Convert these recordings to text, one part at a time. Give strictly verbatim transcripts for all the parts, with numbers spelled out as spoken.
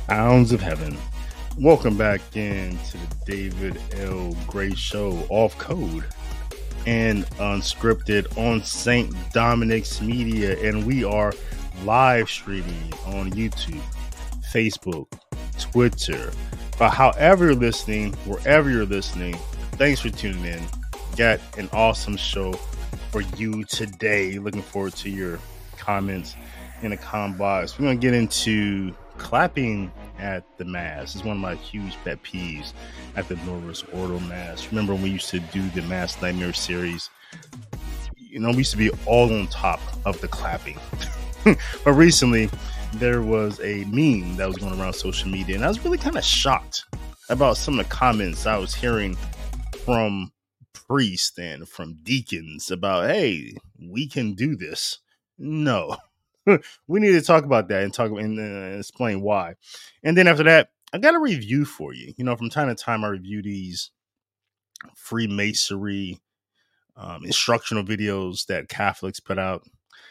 Hounds of Heaven. Welcome back into the David L. Gray Show, off code and unscripted on Saint Dominic's Media, and we are live streaming on YouTube, Facebook, Twitter. But however you're listening, wherever you're listening, thanks for tuning in. Got an awesome show for you today. Looking forward to your comments in the comment box. We're going to get into clapping at the Mass. It's one of my huge pet peeves at the Novus Ordo Mass. Remember when we used to do the Mass Nightmare series? You know, we used to be all on top of the clapping. But recently, there was a meme that was going around social media, and I was really kind of shocked about some of the comments I was hearing from priests and from deacons about, hey, we can do this. No. We need to talk about that and talk and uh, explain why. And then after that, I got a review for you. You know, from time to time, I review these Freemasonry um, instructional videos that Catholics put out,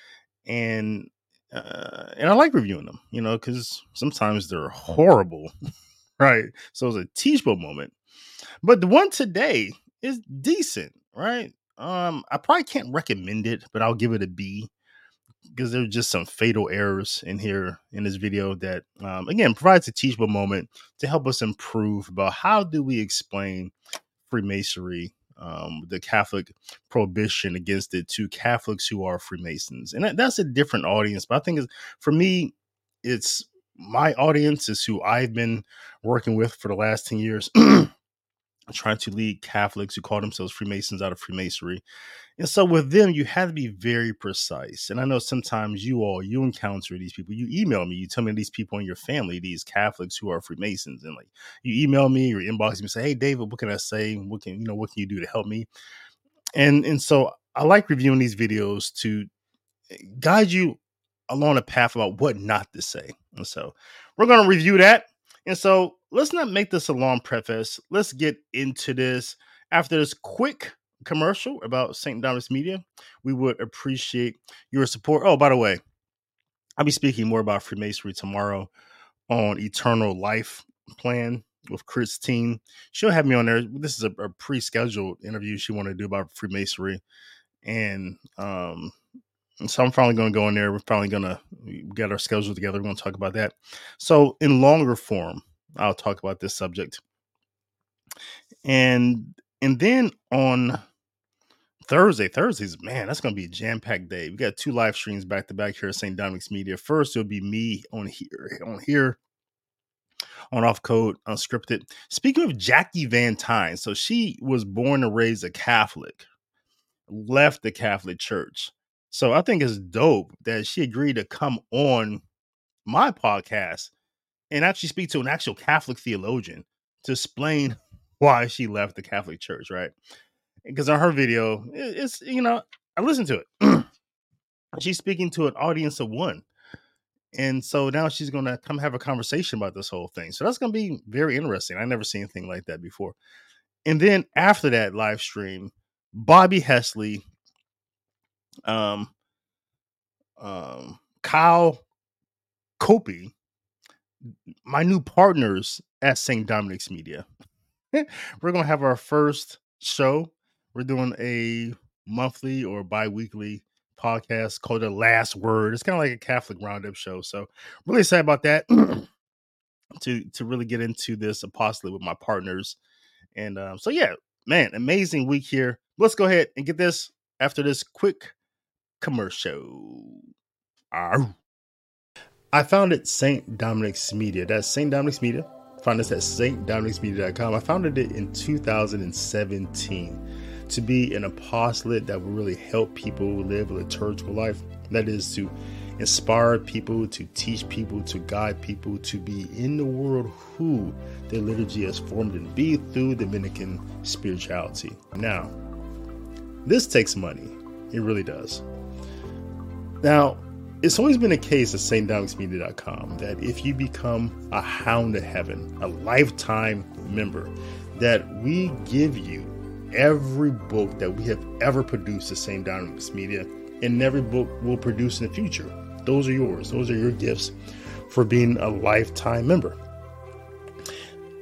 and uh, and I like reviewing them. You know, because sometimes they're horrible, right? So it's a teachable moment. But the one today is decent, right? Um, I probably can't recommend it, but I'll give it a B, because there's just some fatal errors in here in this video that, um, again, provides a teachable moment to help us improve about how do we explain Freemasonry, um, the Catholic prohibition against it to Catholics who are Freemasons. And that, that's a different audience. But I think it's, for me, it's my audience is who I've been working with for the last ten years, trying to lead Catholics who call themselves Freemasons out of Freemasonry. And so with them, you have to be very precise. And I know sometimes you all, you encounter these people. You email me, you tell me these people in your family, these Catholics who are Freemasons. And like, you email me or inbox me and say, hey, David, what can I say? What can, you know, what can you do to help me? And, and so I like reviewing these videos to guide you along a path about what not to say. And so we're going to review that. And so let's not make this a long preface. Let's get into this. After this quick commercial about Saint Dominic's Media, we would appreciate your support. Oh, by the way, I'll be speaking more about Freemasonry tomorrow on Eternal Life Plan with Christine. She'll have me on there. This is a, a pre-scheduled interview she wanted to do about Freemasonry. And, um, and so I'm finally going to go in there. We're finally going to get our schedule together. We're going to talk about that. So in longer form, I'll talk about this subject. And and then on Thursday, Thursdays, man, that's going to be a jam-packed day. We got two live streams back-to-back here at Saint Dominic's Media. First, it'll be me on here, on here, on Off Code, Unscripted. Speaking of Jackie Van Tyne, so she was born and raised a Catholic, left the Catholic Church. So I think it's dope that she agreed to come on my podcast and actually speak to an actual Catholic theologian to explain why she left the Catholic Church, right? Because on her video, it's, you know, I listened to it. She's speaking to an audience of one. And so now she's going to come have a conversation about this whole thing. So that's going to be very interesting. I never seen anything like that before. And then after that live stream, Bobby Hesley, um, um, Kyle Copey, my new partners at Saint Dominic's Media. We're going to have our first show. We're doing a monthly or bi-weekly podcast called The Last Word. It's kind of like a Catholic roundup show. So really excited about that to, to really get into this apostolate with my partners. And um, so, yeah, man, amazing week here. Let's go ahead and get this after this quick commercial. Arr. I founded Saint Dominic's Media. That's Saint Dominic's Media. Find us at saint dominics media dot com. I founded it in two thousand seventeen to be an apostolate that will really help people live a liturgical life. That is to inspire people, to teach people, to guide people to be in the world who their liturgy has formed and be through Dominican spirituality. Now, this takes money. It really does. Now, it's always been a case at saint dominics media dot com that if you become a Hound of Heaven, a lifetime member, that we give you every book that we have ever produced at Saint Dominic's Media, and every book we'll produce in the future. Those are yours. Those are your gifts for being a lifetime member.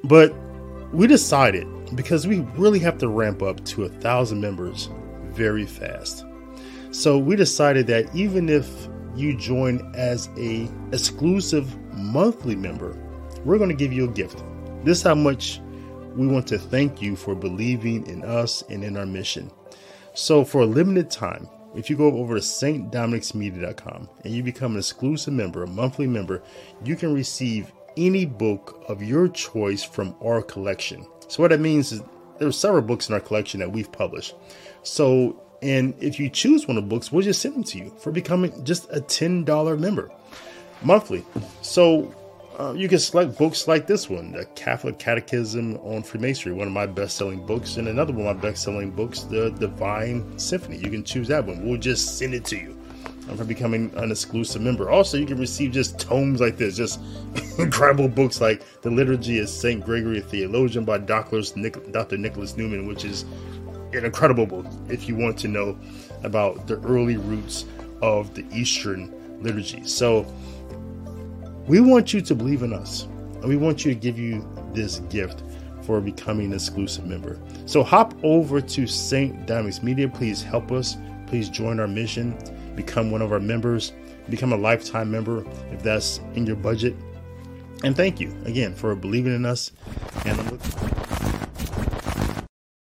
But we decided, because we really have to ramp up to a thousand members very fast. So we decided that even if you join as a exclusive monthly member, we're going to give you a gift. This is how much we want to thank you for believing in us and in our mission. So for a limited time, if you go over to Saint Dominics Media dot com and you become an exclusive member, a monthly member, you can receive any book of your choice from our collection. So what that means is there are several books in our collection that we've published. So, and if you choose one of the books, we'll just send them to you for becoming just a ten dollars member monthly. So uh, you can select books like this one, The Catholic Catechism on Freemasonry, one of my best-selling books, and another one of my best-selling books, The Divine Symphony. You can choose that one. We'll just send it to you for becoming an exclusive member. Also, you can receive just tomes like this, just incredible books like The Liturgy of Saint Gregory, a Theologian by Doctor Nicholas Newman, which is an incredible book if you want to know about the early roots of the Eastern liturgy. So we want you to believe in us, and we want you to give you this gift for becoming an exclusive member. So hop over to Saint Dominics Media. Please help us. Please join our mission. Become one of our members. Become a lifetime member if that's in your budget. And thank you again for believing in us. And I'm looking-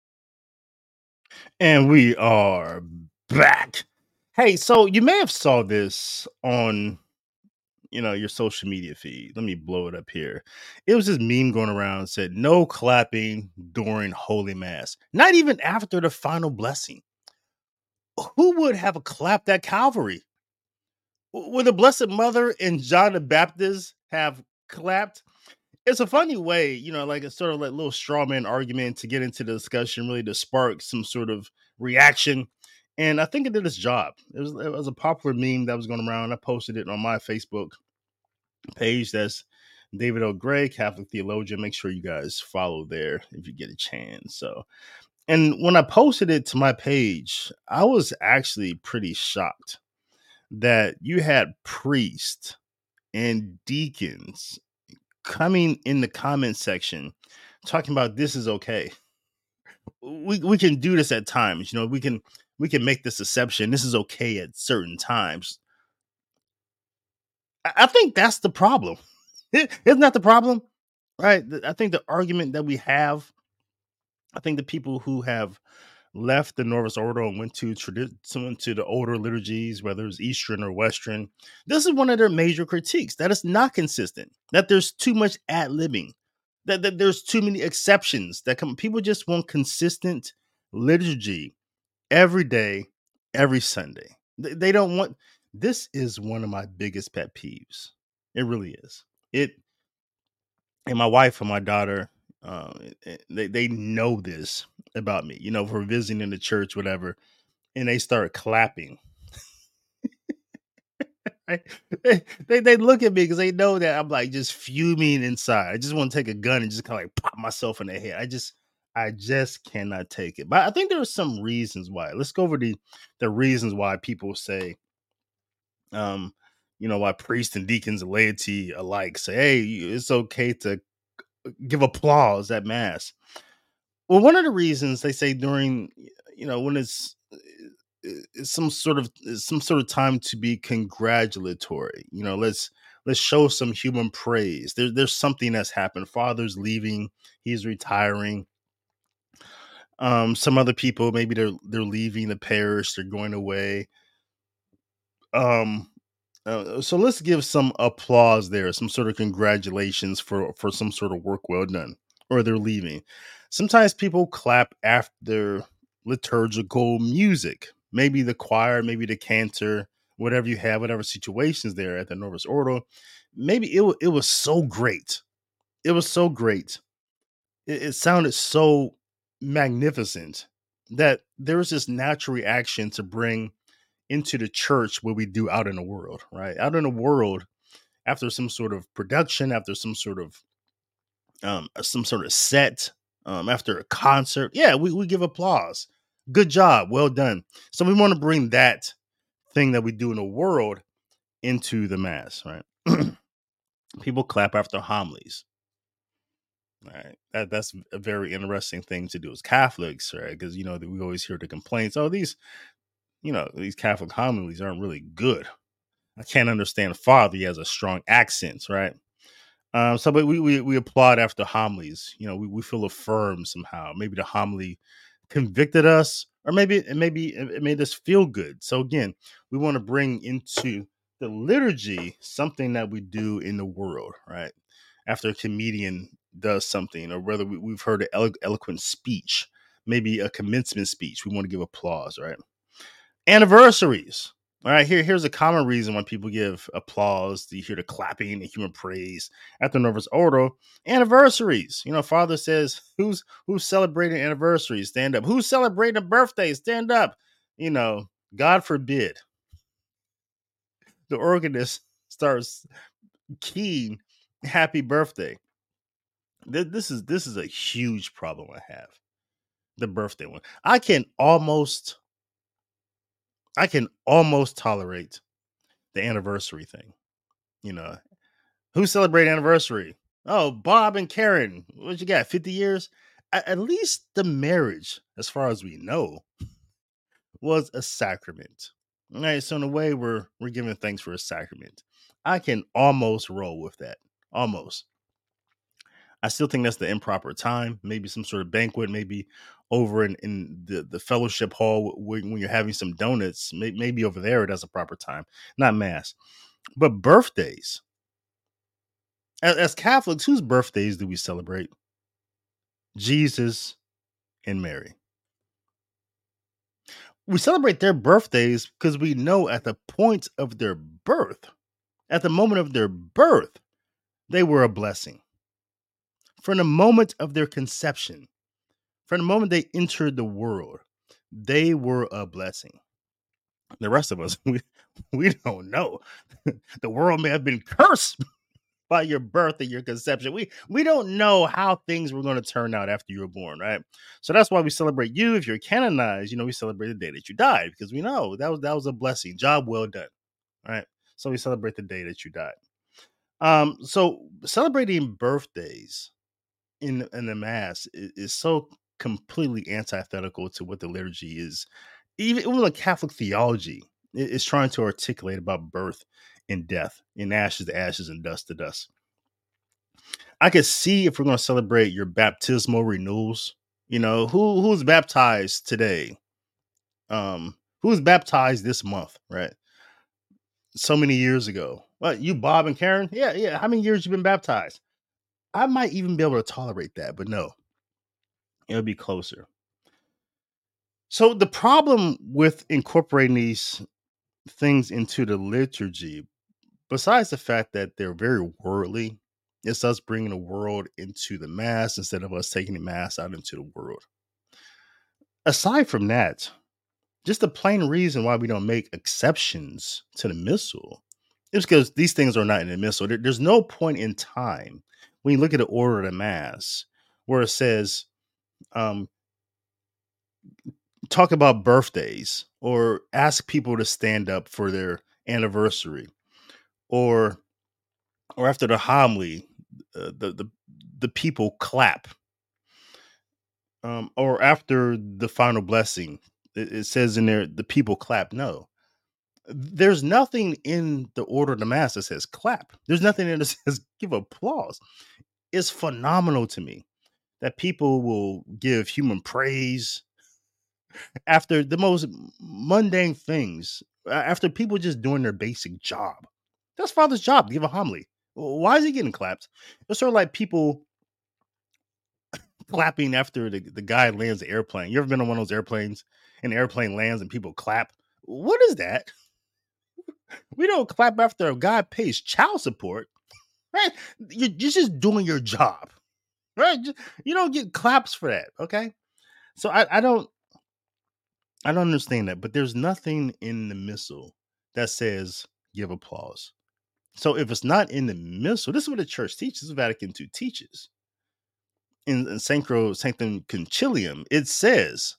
And we are back. Hey, so you may have saw this on, you know, your social media feed. Let me blow it up here. It was this meme going around that said, no clapping during Holy Mass. Not even after the final blessing. Who would have clapped at Calvary? Would the Blessed Mother and John the Baptist have clapped? It's a funny way, you know, like a sort of like little straw man argument to get into the discussion, really to spark some sort of reaction. And I think it did its job. It was, it was a popular meme that was going around. I posted it on my Facebook page. That's David L. Gray, Catholic theologian. Make sure you guys follow there if you get a chance. So, and when I posted it to my page, I was actually pretty shocked that you had priests and deacons coming in the comment section talking about this is okay. We we can do this at times, you know, we can we can make this exception. This is okay at certain times. I, I think that's the problem. Isn't that the problem? Right? I think the argument that we have, I think the people who have left the Novus Ordo and went to tradi- to the older liturgies, whether it's Eastern or Western, this is one of their major critiques, that it's not consistent, that there's too much ad-libbing, that, that there's too many exceptions, that come, people just want consistent liturgy every day, every Sunday. They, they don't want, this is one of my biggest pet peeves. It really is. It, and my wife and my daughter, uh, they, they know this about me, you know, for visiting in the church, whatever, and they start clapping. Right? They, they they look at me because they know that I'm like just fuming inside. I just want to take a gun and just kind of like pop myself in the head. I just I just cannot take it. But I think there are some reasons why. Let's go over the the reasons why people say, um, you know, why priests and deacons and laity alike say, hey, it's okay to give applause at mass. Well, one of the reasons they say during, you know, when it's, it's some sort of some sort of time to be congratulatory, you know, let's let's show some human praise. There, there's something that's happened. Father's leaving, he's retiring. Um, some other people, maybe they're they're leaving the parish, they're going away. Um, uh, so let's give some applause there, some sort of congratulations for for some sort of work well done, or they're leaving. Sometimes people clap after liturgical music, maybe the choir, maybe the cantor, whatever you have, whatever situations there at the Novus Ordo. Maybe it wa- it was so great, it was so great, it, it sounded so magnificent that there was this natural reaction to bring into the church what we do out in the world, right? Out in the world, after some sort of production, after some sort of um some sort of set, um, after a concert, yeah, we, we give applause. Good job, well done. So we want to bring that thing that we do in the world into the mass, right? People clap after homilies. All right, that that's a very interesting thing to do as Catholics, right? Because you know we always hear the complaints, oh, these you know these Catholic homilies aren't really good. I can't understand Father; he has a strong accent, right? Um, so, but we, we we applaud after homilies. You know, we, we feel affirmed somehow. Maybe the homily convicted us, or maybe it maybe it it made us feel good. So again, we want to bring into the liturgy something that we do in the world, right? After a comedian does something, or whether we, we've heard an elo- eloquent speech, maybe a commencement speech, we want to give applause, right? Anniversaries. All right, here, here's a common reason why people give applause. You hear the clapping and human praise at the Novus Ordo. Anniversaries. You know, Father says, who's who's celebrating anniversaries? Stand up. Who's celebrating a birthday? Stand up. You know, God forbid the organist starts keying happy birthday. Th- This is this is a huge problem I have. The birthday one. I can almost I can almost tolerate the anniversary thing. You know, who celebrate anniversary? Oh, Bob and Karen. What you got? fifty years? A- At least the marriage, as far as we know, was a sacrament. All right, so in a way, we're we're giving thanks for a sacrament. I can almost roll with that. Almost. I still think that's the improper time. Maybe some sort of banquet, maybe over in, in the, the fellowship hall when, when you're having some donuts. May, maybe over there that's a proper time, not mass. But birthdays, as, as Catholics, whose birthdays do we celebrate? Jesus and Mary. We celebrate their birthdays because we know at the point of their birth, at the moment of their birth, they were a blessing. From the moment of their conception, from the moment they entered the world, they were a blessing. The rest of us, we, we don't know. The world may have been cursed by your birth and your conception. We we don't know how things were going to turn out after you were born, right? So that's why we celebrate you. If you're canonized, you know, we celebrate the day that you died because we know that was that was a blessing. Job well done. Right. So we celebrate the day that you died. Um, so celebrating birthdays in in the mass is, is so completely antithetical to what the liturgy is. Even, even the Catholic theology i- is trying to articulate about birth and death, and ashes to ashes and dust to dust. I could see if we're going to celebrate your baptismal renewals. You know, who who's baptized today? Um, who's baptized this month? Right, so many years ago. What, you, Bob and Karen? Yeah, yeah. How many years you been baptized? I might even be able to tolerate that, but no, it'll be closer. So the problem with incorporating these things into the liturgy, besides the fact that they're very worldly, it's us bringing the world into the mass instead of us taking the mass out into the world. Aside from that, just the plain reason why we don't make exceptions to the missal is because these things are not in the missal. There- there's no point in time when you look at the order of the mass where it says, um, talk about birthdays or ask people to stand up for their anniversary, or or after the homily, uh, the the the people clap, um, or after the final blessing, it, it says in there the people clap. No, there's nothing in the order of the mass that says clap. There's nothing in it that says give applause. It's phenomenal to me that people will give human praise after the most mundane things, a- after people just doing their basic job. That's Father's job to give a homily. Why is he getting clapped? It's sort of like people clapping after the, the guy lands the airplane. You ever been on one of those airplanes and the airplane lands and people clap? What is that? We don't clap after a guy pays child support, right? You're, you're just doing your job, right? Ju- You don't get claps for that, okay? So I, I don't I don't understand that, but there's nothing in the missal that says give applause. So if it's not in the missal, this is what the church teaches. This is what Vatican two teaches. In, in Sacro Sanctum Concilium, it says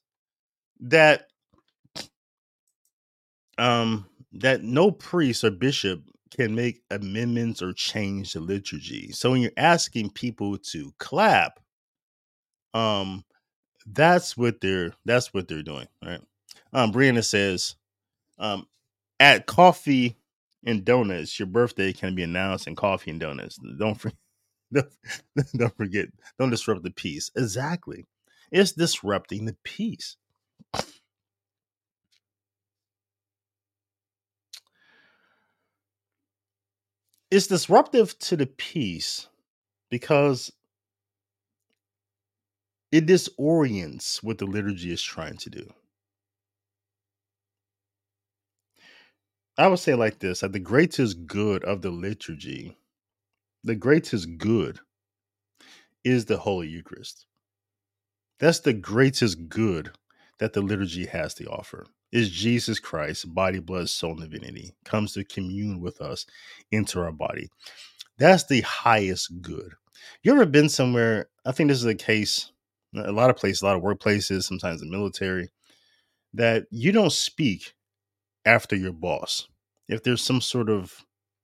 that um that no priest or bishop can make amendments or change the liturgy. So when you're asking people to clap, um, that's what they're that's what they're doing, right? Um, Brianna says, um, at coffee and donuts, your birthday can be announced in coffee and donuts. Don't forget, don't, don't forget, don't disrupt the peace. Exactly, it's disrupting the peace. It's disruptive to the peace because it disorients what the liturgy is trying to do. I would say like this, that the greatest good of the liturgy, the greatest good is the Holy Eucharist. That's the greatest good that the liturgy has to offer. Is Jesus Christ, body, blood, soul, and divinity, comes to commune with us into our body. That's the highest good. You ever been somewhere? I think this is a case, a lot of places, a lot of workplaces, sometimes the military, that you don't speak after your boss. If there's some sort of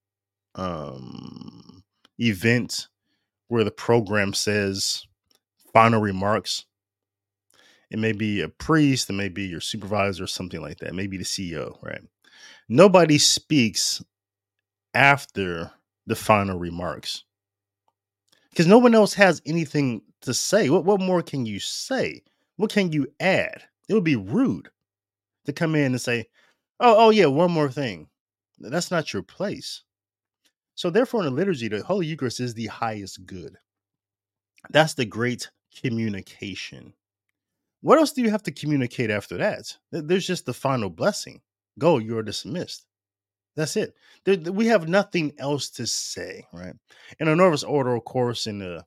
um, event where the program says final remarks, it may be a priest, it may be your supervisor, something like that, maybe the C E O, right? Nobody speaks after the final remarks because no one else has anything to say. What, what more can you say? What can you add? It would be rude to come in and say, oh, oh yeah, one more thing. That's not your place. So therefore, in the liturgy, the Holy Eucharist is the highest good. That's the great communication. What else do you have to communicate after that? There's just the final blessing. Go, you're dismissed. That's it. There, we have nothing else to say, right? In a Novus Ordo, of course, in the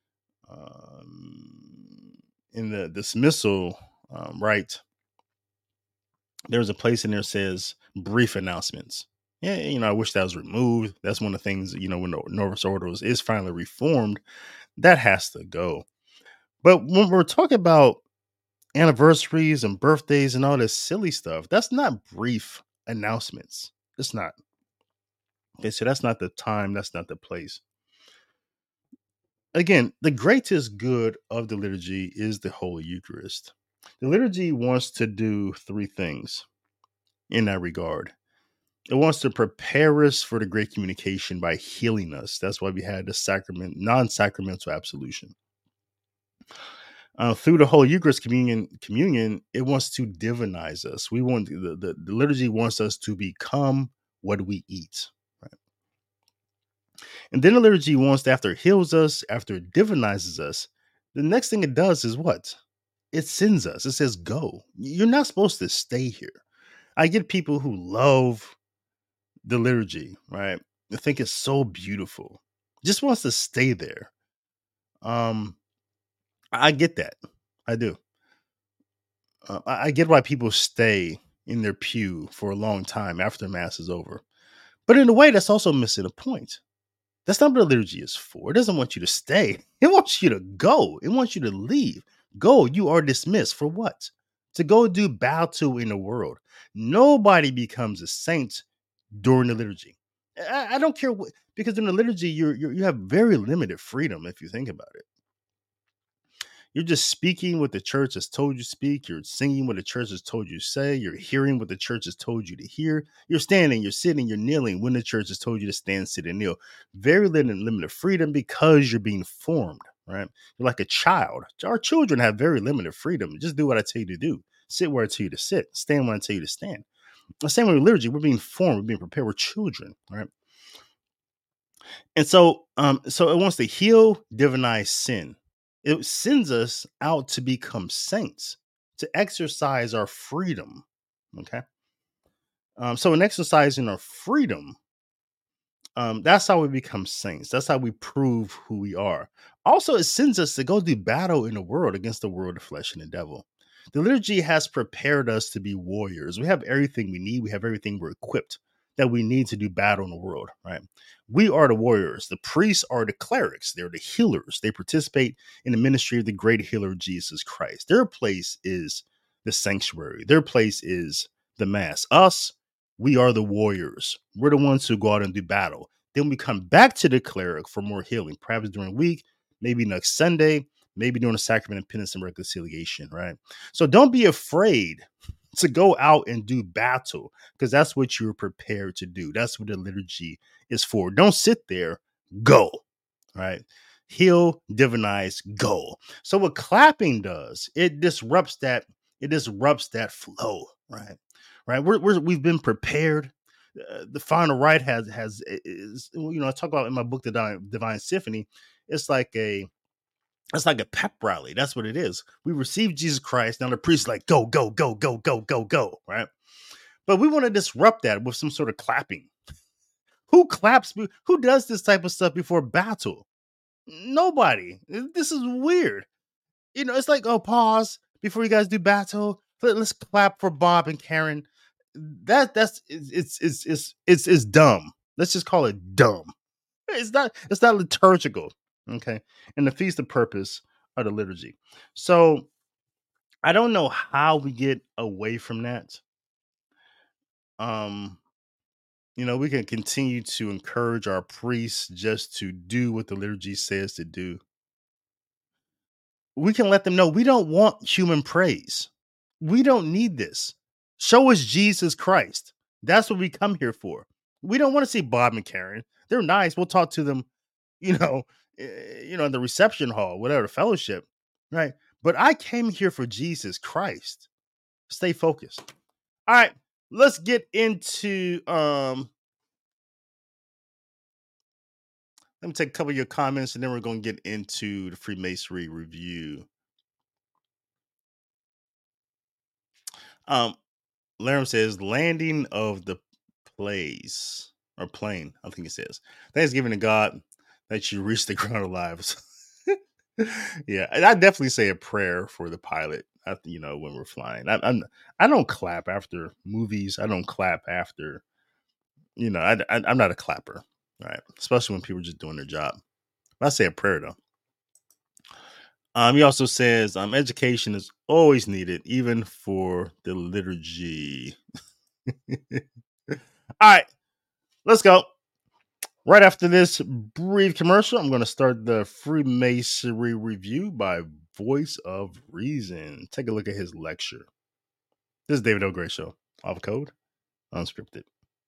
um, in the dismissal, um, right? There's a place in there that says brief announcements. Yeah, you know, I wish that was removed. That's one of the things, you know, when the Novus Ordo is, is finally reformed, that has to go. But when we're talking about anniversaries and birthdays and all this silly stuff, that's not brief announcements. It's not. Okay, so that's not the time, that's not the place. Again, the greatest good of the liturgy is the Holy Eucharist. The liturgy wants to do three things in that regard. It wants to prepare us for the great communication by healing us. That's why we had the sacrament, non-sacramental absolution. Uh, through the whole Eucharist communion, communion, it wants to divinize us. We want the, the, the liturgy wants us to become what we eat. Right? And then the liturgy wants to, after it heals us, after it divinizes us, the next thing it does is what? It sends us. It says, go. You're not supposed to stay here. I get people who love the liturgy, right? They think it's so beautiful. Just wants to stay there. Um, I get that. I do. Uh, I I get why people stay in their pew for a long time after mass is over. But in a way, that's also missing a point. That's not what the liturgy is for. It doesn't want you to stay. It wants you to go. It wants you to leave. Go. You are dismissed. For what? To go do battle in the world. Nobody becomes a saint during the liturgy. I, I don't care what, because in the liturgy, you're, you're you have very limited freedom if you think about it. You're just speaking what the church has told you to speak. You're singing what the church has told you to say. You're hearing what the church has told you to hear. You're standing, you're sitting, you're kneeling when the church has told you to stand, sit, and kneel. Very limited, limited freedom because you're being formed, right? You're like a child. Our children have very limited freedom. Just do what I tell you to do. Sit where I tell you to sit. Stand when I tell you to stand. The same way with liturgy, we're being formed, we're being prepared. We're children, right? And so, um, so it wants to heal, divinize sin. It sends us out to become saints, to exercise our freedom. Okay. Um, so in exercising our freedom, um, that's how we become saints. That's how we prove who we are. Also, it sends us to go do battle in the world against the world, the flesh, and the devil. The liturgy has prepared us to be warriors. We have everything we need. We have everything we're equipped that we need to do battle in the world, right? We are the warriors. The priests are the clerics. They're the healers. They participate in the ministry of the great healer, Jesus Christ. Their place is the sanctuary. Their place is the mass. Us, We are the warriors. We're the ones who go out and do battle. Then we come back to the cleric for more healing, perhaps during the week, maybe next Sunday, maybe during the sacrament of penance and reconciliation, right? So don't be afraid to go out and do battle, because that's what you're prepared to do. That's what the liturgy is for. Don't sit there, go, right? Heal, divinize, go. So what clapping does, it disrupts that, it disrupts that flow, right? Right. We're, we're we've been prepared. Uh, the final rite has has is, you know, I talk about in my book, The Divine, Divine Symphony. It's like a it's like a pep rally. That's what it is. We receive Jesus Christ. Now the priest's like, go, go, go, go, go, go, go. Right. But we want to disrupt that with some sort of clapping. Who claps? Who does this type of stuff before battle? Nobody. This is weird. You know, it's like, oh, pause before you guys do battle. Let, us clap for Bob and Karen. That that's it's it's it's it's it's dumb. Let's just call it dumb. It's not it's not liturgical. Okay. And the feast of purpose of the liturgy. So I don't know how we get away from that. Um, you know, we can continue to encourage our priests just to do what the liturgy says to do. We can let them know we don't want human praise. We don't need this. Show us Jesus Christ. That's what we come here for. We don't want to see Bob and Karen. They're nice. We'll talk to them, you know, eh, you know, in the reception hall, whatever, the fellowship, right? But I came here for Jesus Christ. Stay focused. All right, let's get into um let me take a couple of your comments and then we're going to get into the Freemasonry review. Um, Laram says landing of the plays or plane. I think it says Thanksgiving to God that you reach the ground alive. Yeah, and I definitely say a prayer for the pilot. You know, when we're flying, I, I'm I don't clap after movies. I don't clap after, you know, I, I I'm not a clapper, right? Especially when people are just doing their job. I say a prayer though. Um, he also says um, education is always needed, even for the liturgy. All right, let's go. Right after this brief commercial, I'm going to start the Freemasonry review by Voice of Reason. Take a look at his lecture. This is David L. Gray Show, Off Code, Unscripted.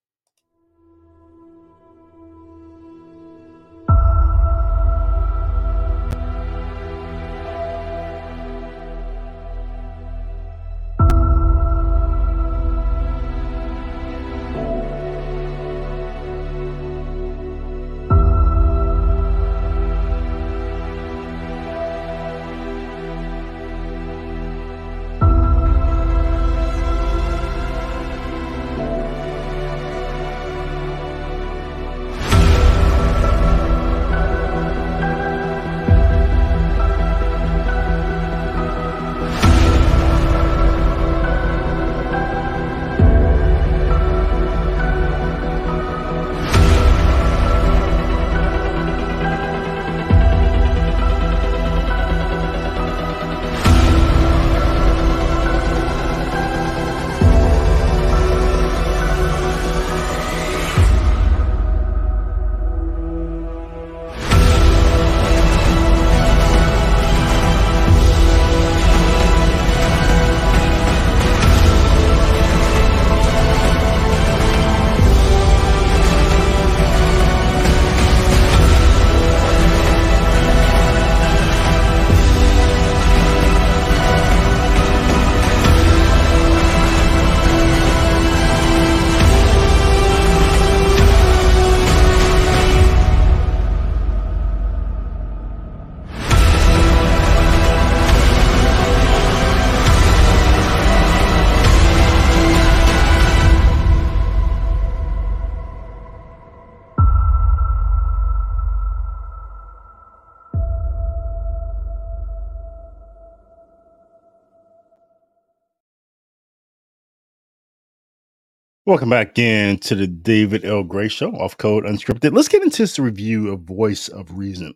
Welcome back in to the David L. Gray Show, Off Code Unscripted. Let's get into this review of Voice of Reason.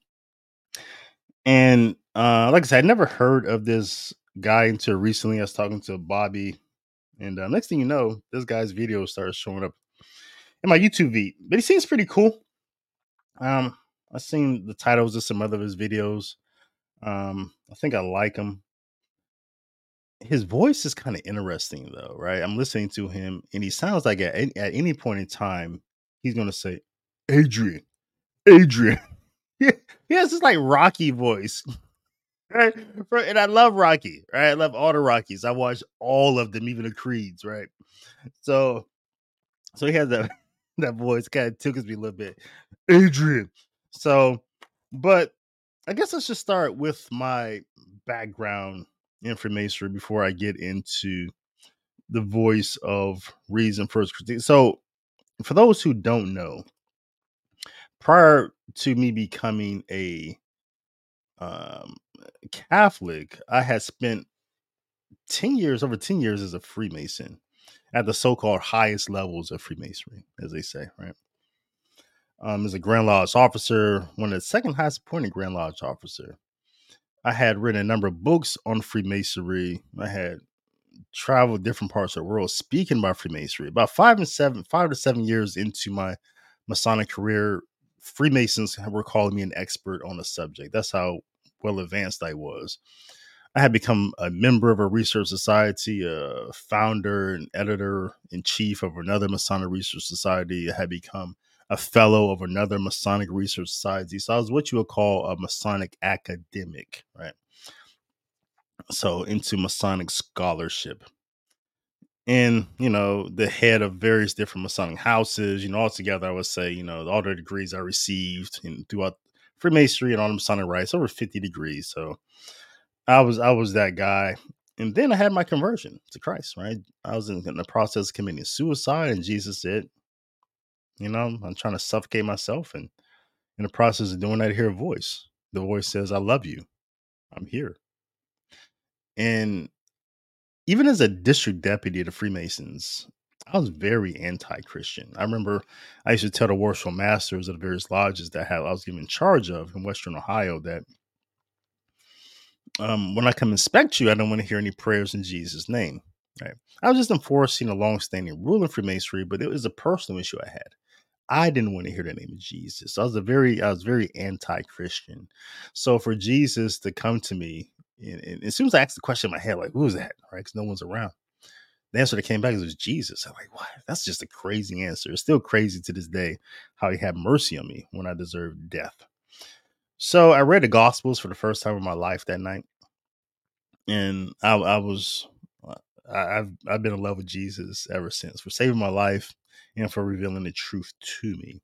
And uh, like I said, I never heard of this guy until recently. I was talking to Bobby And uh, next thing you know, this guy's video starts showing up in my YouTube feed. But he seems pretty cool. Um, I've seen the titles of some other of his videos. Um, I think I like him. His voice is kind of interesting though, right? I'm listening to him, and he sounds like at any, at any point in time, he's gonna say, "Adrian, Adrian." Yeah, he has this like Rocky voice, right? Bro, and I love Rocky, right? I love all the Rockies. I watched all of them, even the Creeds, right? So, so he has that that voice kind of tickles me a little bit, Adrian. So, but I guess let's just start with my background information before I get into the voice of reason for his critique. So, for those who don't know, prior to me becoming a um, Catholic, I had spent ten years, over ten years as a Freemason at the so called highest levels of Freemasonry, as they say, right? Um, as a Grand Lodge officer, one of the second highest appointed Grand Lodge officer. I had written a number of books on Freemasonry. I had traveled different parts of the world speaking about Freemasonry. About five and seven, five to seven years into my Masonic career, Freemasons were calling me an expert on the subject. That's how well advanced I was. I had become a member of a research society, a founder and editor in chief of another Masonic research society. I had become a fellow of another Masonic research society. So I was what you would call a Masonic academic, right? So into Masonic scholarship. And, you know, the head of various different Masonic houses, you know, altogether, I would say, you know, all the degrees I received and throughout Freemasonry and all the Masonic rites, over fifty degrees. So I was, I was that guy. And then I had my conversion to Christ, right? I was in, in the process of committing suicide, and Jesus said, you know, I'm trying to suffocate myself. And in the process of doing that, I hear a voice. The voice says, I love you. I'm here. And even as a district deputy of the Freemasons, I was very anti-Christian. I remember I used to tell the worshipful masters of the various lodges that I was given charge of in Western Ohio that um, when I come inspect you, I don't want to hear any prayers in Jesus' name. Right? I was just enforcing a long-standing rule in Freemasonry, but it was a personal issue I had. I didn't want to hear the name of Jesus. I was a very, I was very anti-Christian. So for Jesus to come to me, and, and as soon as I asked the question in my head, like, who's that? Right? Because no one's around. The answer that came back was Jesus. I'm like, what? That's just a crazy answer. It's still crazy to this day how he had mercy on me when I deserved death. So I read the Gospels for the first time in my life that night, and I, I was, uh, I, I've I've been in love with Jesus ever since, for saving my life and for revealing the truth to me.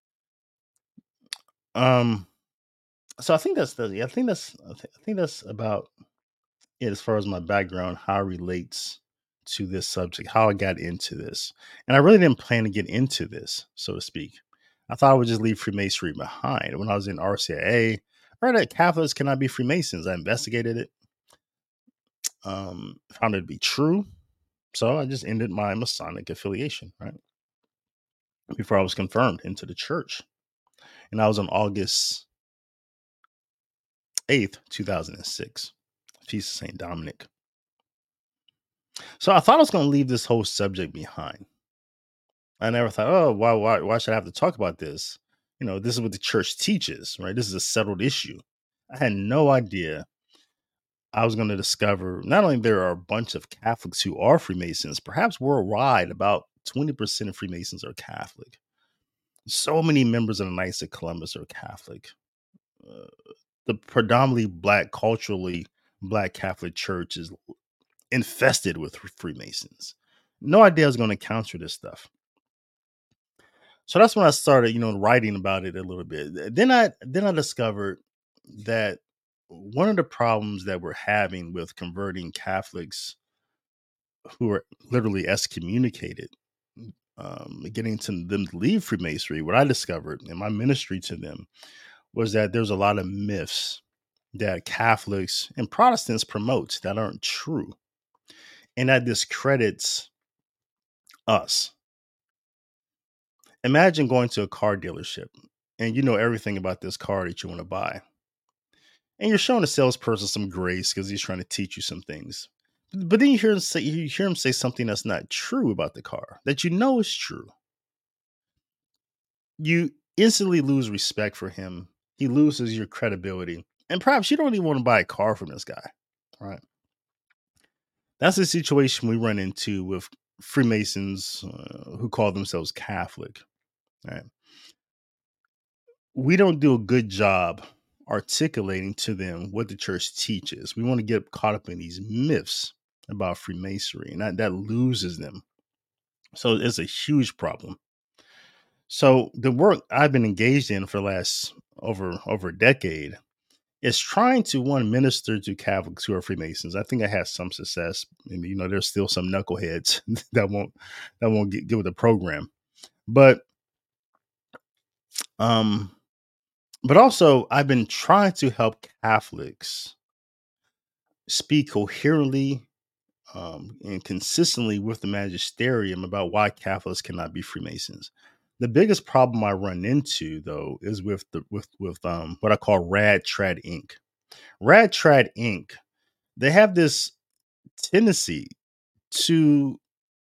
Um, so I think that's the, yeah, I think that's, I, th- I think that's about it as far as my background, how it relates to this subject, how I got into this. And I really didn't plan to get into this, so to speak. I thought I would just leave Freemasonry behind. When I was in R C I A, I heard that Catholics cannot be Freemasons. I investigated it, um, found it to be true. So I just ended my Masonic affiliation, right? Before I was confirmed into the church. And I was on August eighth, two thousand six. Feast of Saint Dominic. So I thought I was going to leave this whole subject behind. I never thought, oh, why, why, why should I have to talk about this? You know, this is what the church teaches, right? This is a settled issue. I had no idea I was going to discover not only there are a bunch of Catholics who are Freemasons, perhaps worldwide, about twenty percent of Freemasons are Catholic. So many members of the Knights of Columbus are Catholic. Uh, the predominantly black, culturally black Catholic Church is infested with Freemasons. No idea I was going to counter this stuff. So that's when I started, you know, writing about it a little bit. Then I then I discovered that one of the problems that we're having with converting Catholics who are literally excommunicated, um, getting to them to leave Freemasonry, what I discovered in my ministry to them was that there's a lot of myths that Catholics and Protestants promote that aren't true. And that discredits us. Imagine going to a car dealership and you know everything about this car that you want to buy. And you're showing the salesperson some grace because he's trying to teach you some things. But then you hear him say you hear him say something that's not true about the car that you know is true. You instantly lose respect for him. He loses your credibility, and perhaps you don't even want to buy a car from this guy. Right? That's the situation we run into with Freemasons uh, who call themselves Catholic. Right? We don't do a good job articulating to them what the church teaches. We want to get caught up in these myths about Freemasonry, and that, that loses them. So it's a huge problem. So the work I've been engaged in for the last over over a decade is trying to one minister to Catholics who are Freemasons. I think I had some success. And, you know, there's still some knuckleheads that won't that won't get, get with the program. But um, but also I've been trying to help Catholics speak coherently um, and consistently with the magisterium about why Catholics cannot be Freemasons. The biggest problem I run into, though, is with the with with um, what I call Rad Trad Incorporated. Rad Trad Incorporated. They have this tendency to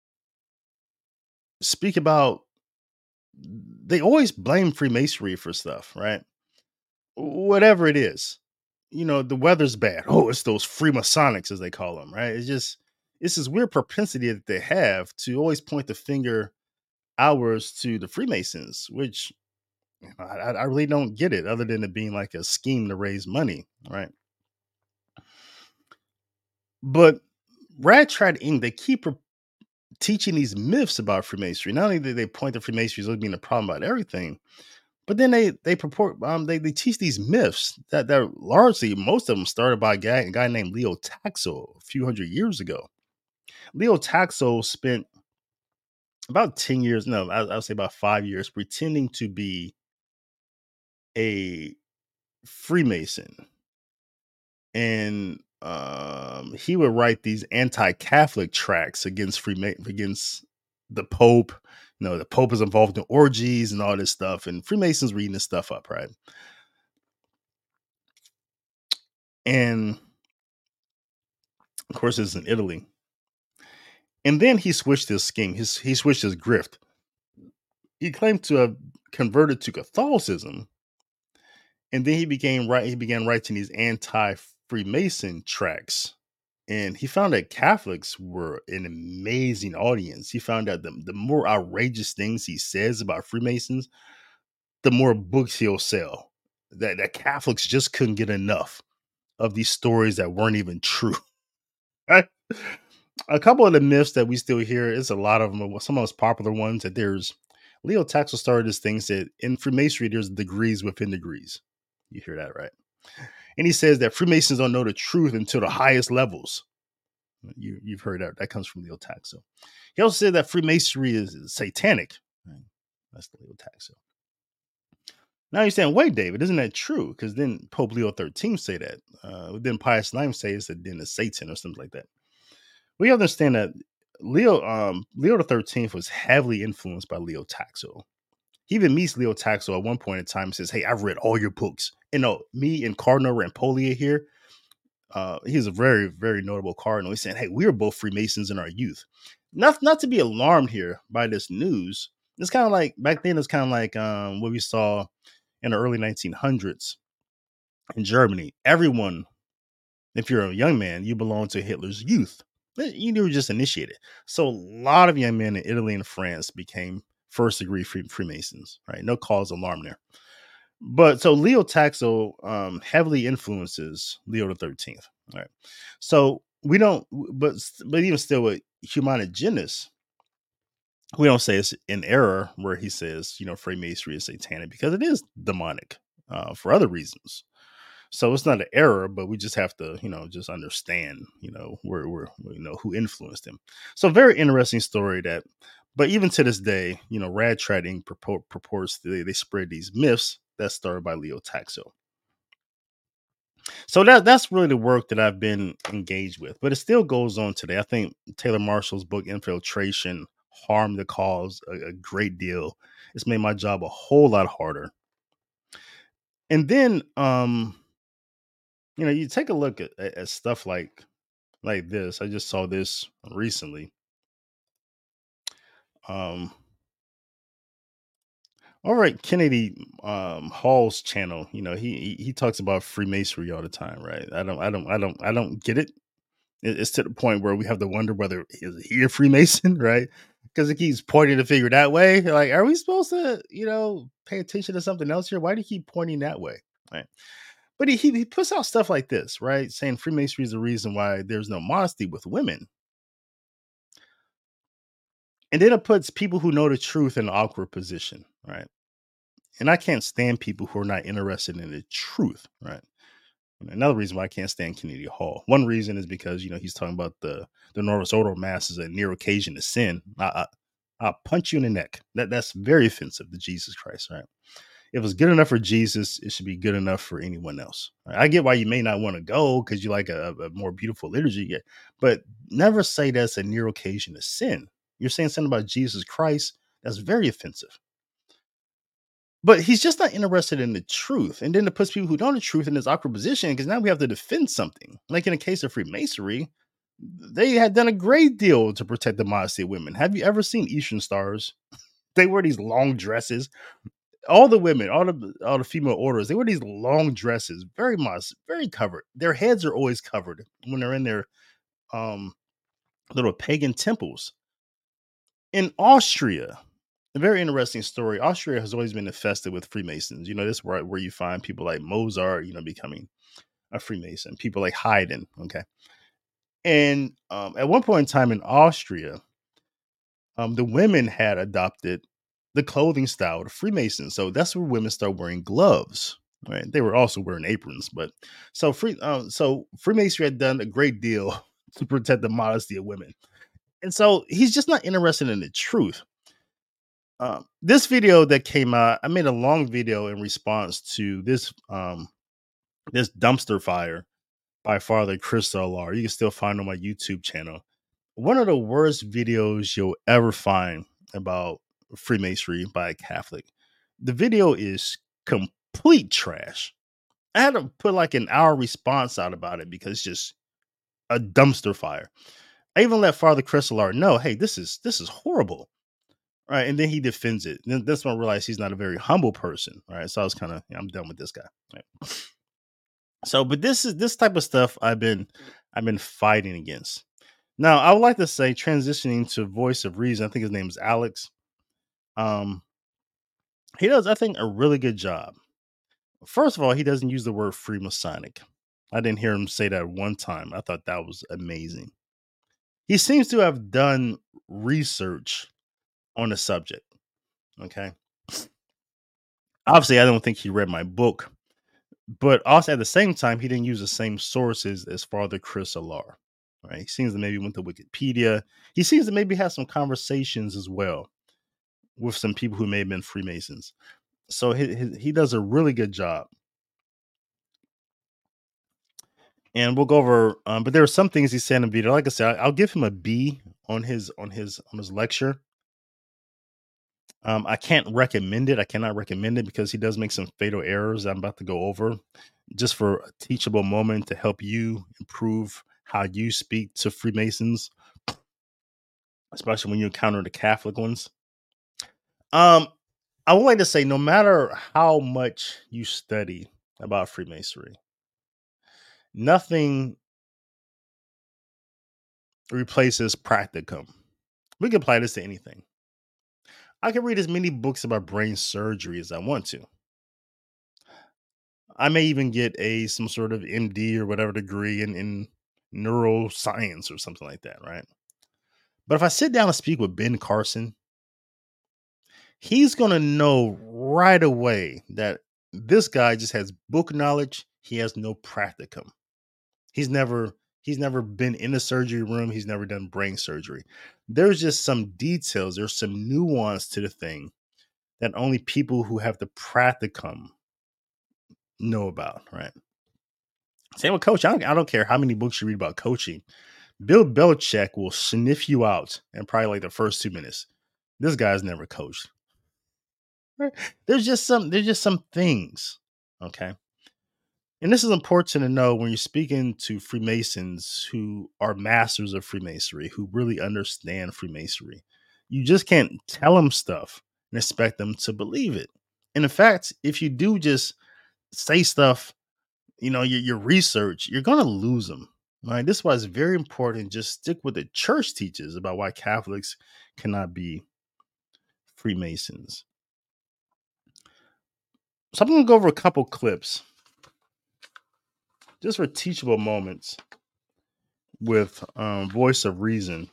speak about. They always blame Freemasonry for stuff, right? Whatever it is, you know, the weather's bad. Oh, it's those Freemasonics, as they call them, right? It's just it's this weird propensity that they have to always point the finger ours to the Freemasons, which you know, I, I really don't get it, other than it being like a scheme to raise money, right? But Rad Trad Incorporated, they keep re- teaching these myths about Freemasonry. Not only do they point to Freemasonry as being a problem about everything, but then they they purport um they, they teach these myths that they're largely most of them started by a guy, a guy named Leo Taxo a few hundred years ago. Leo Taxo spent about ten years, no, I, I would say about five years, pretending to be a Freemason, and um, he would write these anti-Catholic tracts against Freema- against the Pope. You know, the Pope is involved in orgies and all this stuff, and Freemasons reading this stuff up, right? And of course, it's in Italy. And then he switched his scheme. His he switched his grift. He claimed to have converted to Catholicism, and then he began right. He began writing these anti-Freemason tracts, and he found that Catholics were an amazing audience. He found out the, the more outrageous things he says about Freemasons, the more books he'll sell. That, that Catholics just couldn't get enough of these stories that weren't even true. Right? A couple of the myths that we still hear is a lot of them. Some of the most popular ones that there's Leo Taxel started this thing said in Freemasonry there's degrees within degrees. You hear that, right? And he says that Freemasons don't know the truth until the highest levels. You, you've heard that. That comes from Leo Taxo. He also said that Freemasonry is, is satanic. Right? That's the Leo Taxo. Now you're saying, wait, David, isn't that true? Because then Pope Leo the thirteenth say that. Uh, then Pius the ninth says that then it's Satan or something like that. We understand that Leo um, Leo the thirteenth was heavily influenced by Leo Taxo. He even meets Leo Taxo at one point in time and says, hey, I've read all your books. And no, me and Cardinal Rampolia here, uh, he's a very, very notable cardinal. He's saying, hey, we were both Freemasons in our youth. Not, not to be alarmed here by this news. It's kind of like back then, it's kind of like um, what we saw in the early nineteen hundreds in Germany. Everyone, if you're a young man, you belong to Hitler's youth. You were just initiated. So a lot of young men in Italy and France became first degree Freemasons, right? No cause of alarm there. But so Leo Taxo um, heavily influences Leo the thirteenth. All right. So we don't, but but even still with Humanigenus, we don't say it's an error where he says, you know, Freemasonry is satanic because it is demonic uh, for other reasons. So it's not an error, but we just have to, you know, just understand, you know, where we're, you know, who influenced him. So very interesting story that, but even to this day, you know, Rad Trading purport, purports they, they spread these myths that started by Leo Taxo. So that that's really the work that I've been engaged with, but it still goes on today. I think Taylor Marshall's book Infiltration harmed the cause a, a great deal. It's made my job a whole lot harder. And then, um, you know, you take a look at, at stuff like like this. I just saw this recently. Um, all right, Kennedy um, Hall's channel. You know, he, he he talks about Freemasonry all the time, right? I don't, I don't, I don't, I don't get it. It- It's to the point where we have to wonder whether is he a Freemason, right? Because it keeps pointing the finger that way. Like, are we supposed to, you know, pay attention to something else here? Why do you keep pointing that way? Right. But he, he he puts out stuff like this, right? Saying Freemasonry is the reason why there's no modesty with women. And then it puts people who know the truth in an awkward position, right? And I can't stand people who are not interested in the truth, right? And another reason why I can't stand Kennedy Hall. One reason is because you know he's talking about the the Norris Ordo Mass as a near occasion to sin. I, I I'll punch you in the neck. That that's very offensive to Jesus Christ, right? If it's good enough for Jesus, it should be good enough for anyone else. Right? I get why you may not want to go because you like a, a more beautiful liturgy, yeah, but never say that's a near occasion to sin. You're saying something about Jesus Christ that's very offensive. But he's just not interested in the truth. And then it puts people who don't know the truth in this awkward position because now we have to defend something. Like in the case of Freemasonry, they had done a great deal to protect the modesty of women. Have you ever seen Eastern Stars? They wear these long dresses. All the women, all the all the female orders, they wear these long dresses, very modest, very covered. Their heads are always covered when they're in their um little pagan temples. In Austria, a very interesting story. Austria has always been infested with Freemasons. You know, this is where, where you find people like Mozart, you know, becoming a Freemason, people like Haydn. Okay. And um, at one point in time in Austria, um, the women had adopted the clothing style of Freemasons. So that's where women start wearing gloves. Right. They were also wearing aprons, but so free um, so Freemasonry had done a great deal to protect the modesty of women. And so he's just not interested in the truth. Um, this video that came out, I made a long video in response to this um this dumpster fire by Father Chris Solar. You can still find on my YouTube channel. One of the worst videos you'll ever find about Freemasonry by a Catholic. The video is complete trash. I had to put like an hour response out about it because it's just a dumpster fire. I even let Father Chris Solar know, hey, this is this is horrible. Right. And then he defends it. Then that's when I realized he's not a very humble person. Right. So I was kind of, yeah, I'm done with this guy. Right. So, but this is this type of stuff I've been I've been fighting against. Now, I would like to say transitioning to Voice of Reason, I think his name is Alex. Um, he does, I think, a really good job. First of all, he doesn't use the word Freemasonic. I didn't hear him say that one time. I thought that was amazing. He seems to have done research on the subject. Okay. Obviously, I don't think he read my book, but also at the same time, he didn't use the same sources as Father Chris Alar. Right? He seems to maybe went to Wikipedia. He seems to maybe have some conversations as well with some people who may have been Freemasons. So he he, he does a really good job. And we'll go over, um, but there are some things he said in the video. Like I said, I, I'll give him a B on his on his on his lecture. Um, I can't recommend it. I cannot recommend it because he does make some fatal errors I'm about to go over, just for a teachable moment to help you improve how you speak to Freemasons, especially when you encounter the Catholic ones. Um, I would like to say, no matter how much you study about Freemasonry, nothing replaces practicum. We can apply this to anything. I can read as many books about brain surgery as I want to. I may even get a some sort of M D or whatever degree in, in neuroscience or something like that, right? But if I sit down and speak with Ben Carson, he's gonna know right away that this guy just has book knowledge. He has no practicum. He's never he's never been in a surgery room. He's never done brain surgery. There's just some details. There's some nuance to the thing that only people who have the practicum know about, right? Same with coaching. I don't, I don't care how many books you read about coaching. Bill Belichick will sniff you out in probably like the first two minutes. This guy's never coached. Right? There's just some there's just some things. Okay. And this is important to know when you're speaking to Freemasons who are masters of Freemasonry, who really understand Freemasonry. You just can't tell them stuff and expect them to believe it. And in fact, if you do just say stuff, you know, your, your research, you're going to lose them. Right? This is why it's very important. Just stick with the church teaches about why Catholics cannot be Freemasons. So I'm going to go over a couple clips just for teachable moments with um, Voice of Reason.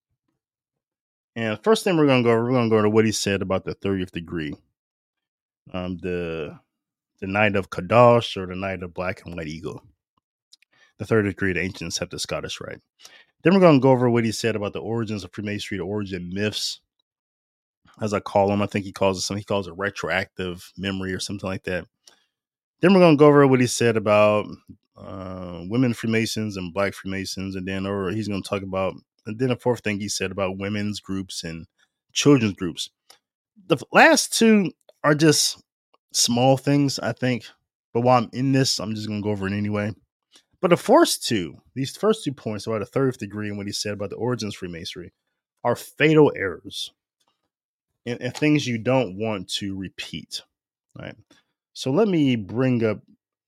And first thing we're going to go, we're going to go to what he said about the thirtieth degree, um, the the night of Kadosh, or the night of Black and White Eagle. The thirtieth degree, the ancients have the Scottish Rite. Then we're going to go over what he said about the origins of Freemasonry, the origin myths, as I call them. I think he calls it something. He calls it retroactive memory or something like that. Then we're going to go over what he said about uh, women Freemasons and Black Freemasons, and then or he's going to talk about, and then the fourth thing he said about women's groups and children's groups. The last two are just small things, I think. But while I'm in this, I'm just going to go over it anyway. But the first two, these first two points about the thirtieth degree and what he said about the origins of Freemasonry are fatal errors and, and things you don't want to repeat. Right. So let me bring up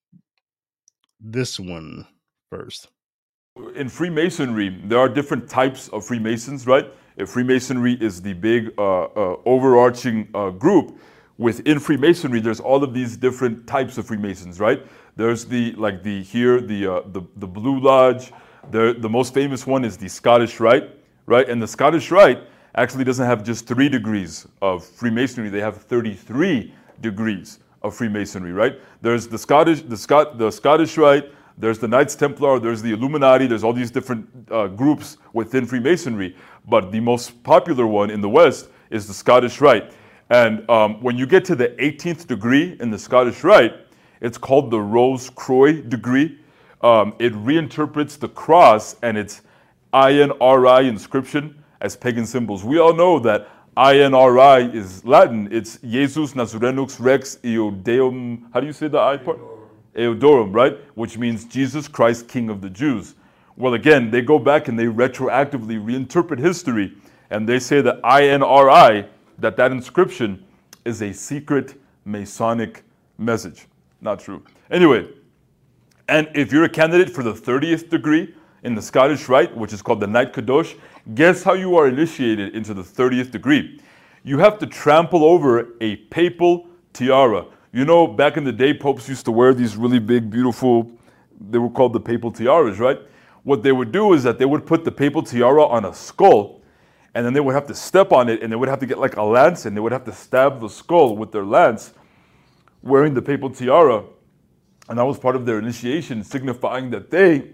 this one first. In Freemasonry, there are different types of Freemasons, right? If Freemasonry is the big uh, uh, overarching uh, group, within Freemasonry, there's all of these different types of Freemasons, right? There's the, like the here, the uh, the, the Blue Lodge. The, the most famous one is the Scottish Rite, right? And the Scottish Rite actually doesn't have just three degrees of Freemasonry. They have thirty-three degrees of Freemasonry, right? There's the Scottish, the Scot, the Scottish Rite. There's the Knights Templar. There's the Illuminati. There's all these different uh, groups within Freemasonry. But the most popular one in the West is the Scottish Rite. And um, when you get to the eighteenth degree in the Scottish Rite, it's called the Rose-Croix degree. Um, it reinterprets the cross and its I N R I inscription as pagan symbols. We all know that I N R I is Latin. It's Jesus Nazarenus Rex Eodeum. How do you say the I part? Eodorum, right? Which means Jesus Christ, King of the Jews. Well, again, they go back and they retroactively reinterpret history, and they say that I N R I, that that inscription is a secret Masonic message. Not true. Anyway, and if you're a candidate for the thirtieth degree in the Scottish Rite, which is called the Knight Kadosh, guess how you are initiated into the thirtieth degree? You have to trample over a papal tiara. You know, back in the day, popes used to wear these really big, beautiful, they were called the papal tiaras, right? What they would do is that they would put the papal tiara on a skull, and then they would have to step on it, and they would have to get like a lance, and they would have to stab the skull with their lance, wearing the papal tiara. And that was part of their initiation, signifying that they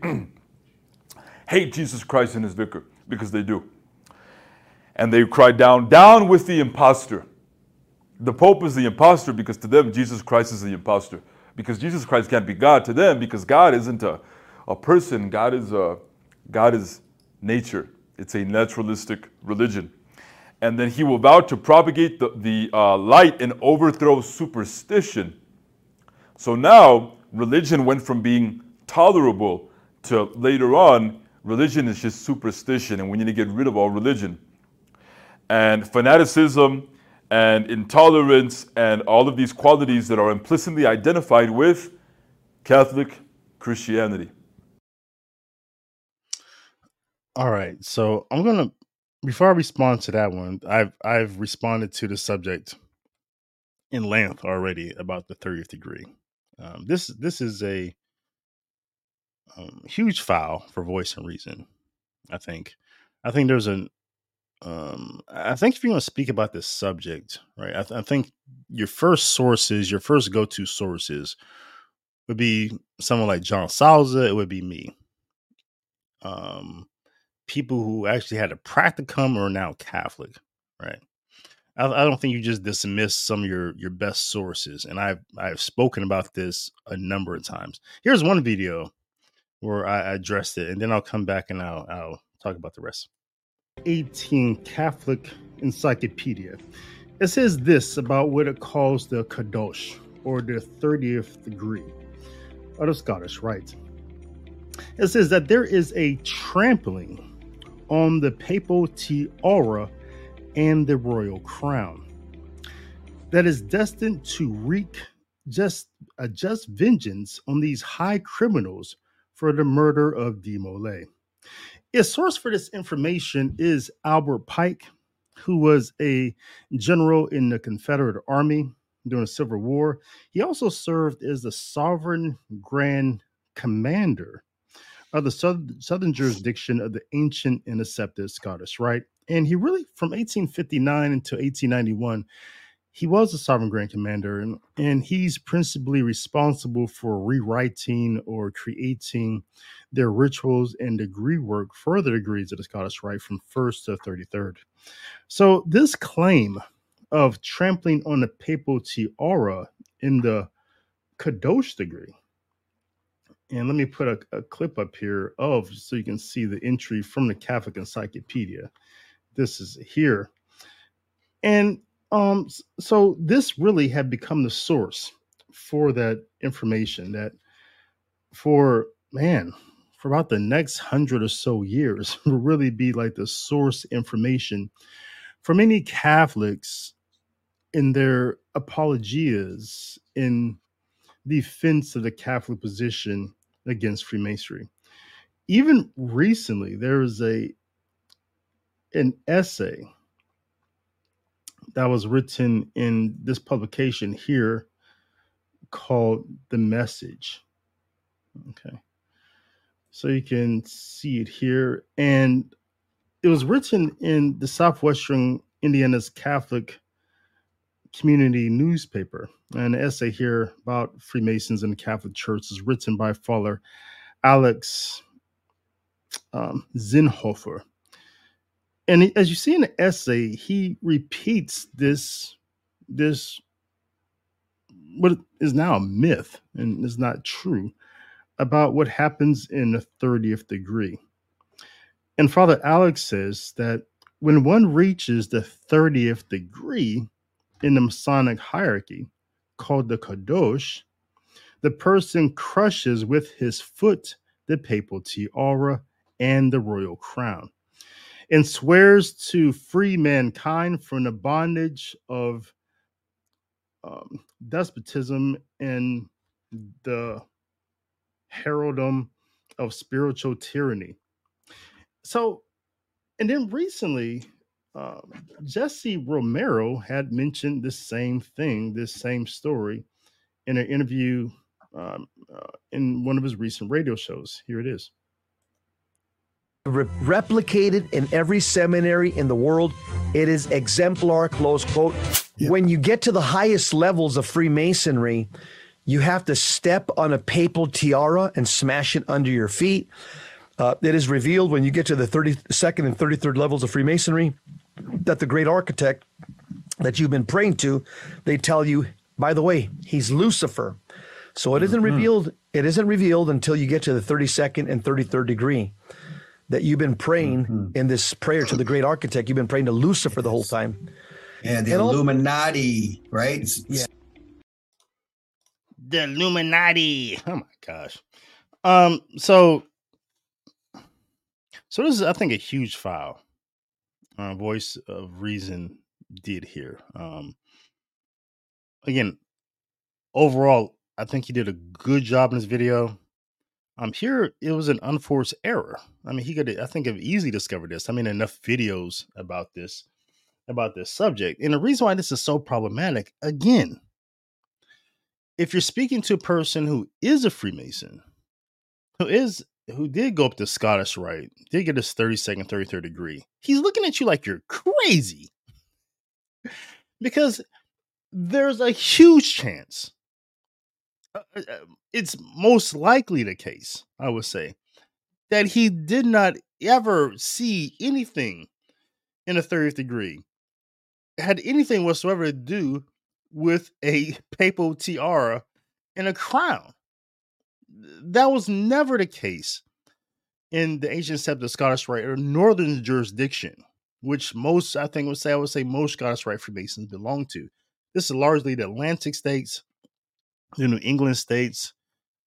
hate Jesus Christ and his vicar, because they do. And they cry down, down with the impostor. The Pope is the impostor because to them, Jesus Christ is the impostor. Because Jesus Christ can't be God to them, because God isn't a, a person. God is, a, God is nature. It's a naturalistic religion. And then he will vow to propagate the, the uh, light and overthrow superstition. So now, religion went from being tolerable to later on, religion is just superstition, and we need to get rid of all religion. And fanaticism and intolerance and all of these qualities that are implicitly identified with Catholic Christianity. All right, so I'm gonna, before I respond to that one, I've I've responded to the subject in length already about the thirtieth degree. Um, this this is a um, huge foul for Voice and Reason. I think, I think there's an, um, I think if you're going to speak about this subject, right? I, th- I think your first sources, your first go-to sources, would be someone like John Salza. It would be me. Um, people who actually had a practicum or are now Catholic, right? I, I don't think you just dismiss some of your your best sources, and I've I've spoken about this a number of times. Here's one video where I addressed it, and then I'll come back and I'll I'll talk about the rest. eighteen Catholic Encyclopedia. It says this about what it calls the Kadosh, or the thirtieth degree. of the Scottish Rite. It says that there is a trampling on the papal tiara and the royal crown that is destined to wreak just a just vengeance on these high criminals for the murder of De Molay. A source for this information is Albert Pike, who was a general in the Confederate Army during the Civil War. He also served as the Sovereign Grand Commander of the southern, southern jurisdiction of the ancient and accepted Scottish Rite. And he really, from eighteen fifty-nine until eighteen ninety-one, he was the Sovereign Grand Commander, and, and he's principally responsible for rewriting or creating their rituals and degree work for the degrees of the Scottish Rite from first to thirty-third. So this claim of trampling on the papal tiara in the Kadosh degree, and let me put a, a clip up here of so you can see the entry from the Catholic Encyclopedia. This is here. And um, so this really had become the source for that information that for, man, for about the next hundred or so years will really be like the source information for many Catholics in their apologias in defense of the Catholic position against Freemasonry. Even recently, there was a an essay that was written in this publication here called The Message. Okay. So you can see it here. And it was written in the Southwestern Indiana's Catholic Community newspaper. An essay here about Freemasons in the Catholic Church is written by Father Alex um, Zinhofer. And as you see in the essay, he repeats this, this what is now a myth and is not true about what happens in the thirtieth degree. And Father Alex says that when one reaches the thirtieth degree in the Masonic hierarchy, called the Kadosh, the person crushes with his foot the papal tiara and the royal crown, and swears to free mankind from the bondage of um, despotism and the heraldom of spiritual tyranny. So, and then recently, um, Jesse Romero had mentioned the same thing, this same story, in an interview um, uh, in one of his recent radio shows. Here it is. Re- replicated in every seminary in the world. It is exemplar, close quote. Yep. When you get to the highest levels of Freemasonry, you have to step on a papal tiara and smash it under your feet. Uh, it is revealed when you get to the thirty-second and thirty-third levels of Freemasonry that the great architect that you've been praying to, they tell you, by the way, he's Lucifer. So it isn't mm-hmm. revealed. It isn't revealed until you get to the thirty-second and thirty-third degree that you've been praying mm-hmm. in this prayer to the great architect. You've been praying to Lucifer yes. the whole time. Yeah, the and Illuminati, all, right? Yeah. The Illuminati. Oh my gosh. Um. So, so this is, I think, a huge file. Uh, Voice of Reason did here. Um. Again, overall, I think he did a good job in this video. Um, here it was an unforced error. I mean, he could, I think, have easily discovered this. I mean, enough videos about this, about this subject. And the reason why this is so problematic, again, if you're speaking to a person who is a Freemason, who is, who did go up to Scottish Rite, did get his thirty-second, thirty-third degree, he's looking at you like you're crazy. Because there's a huge chance, uh, it's most likely the case, I would say, that he did not ever see anything in a thirtieth degree had anything whatsoever to do with a papal tiara and a crown. That was never the case in the ancient accepted Scottish Rite or northern jurisdiction, which most, I think, would say, I would say most Scottish Rite Freemasons belong to. This is largely the Atlantic states, the New England states,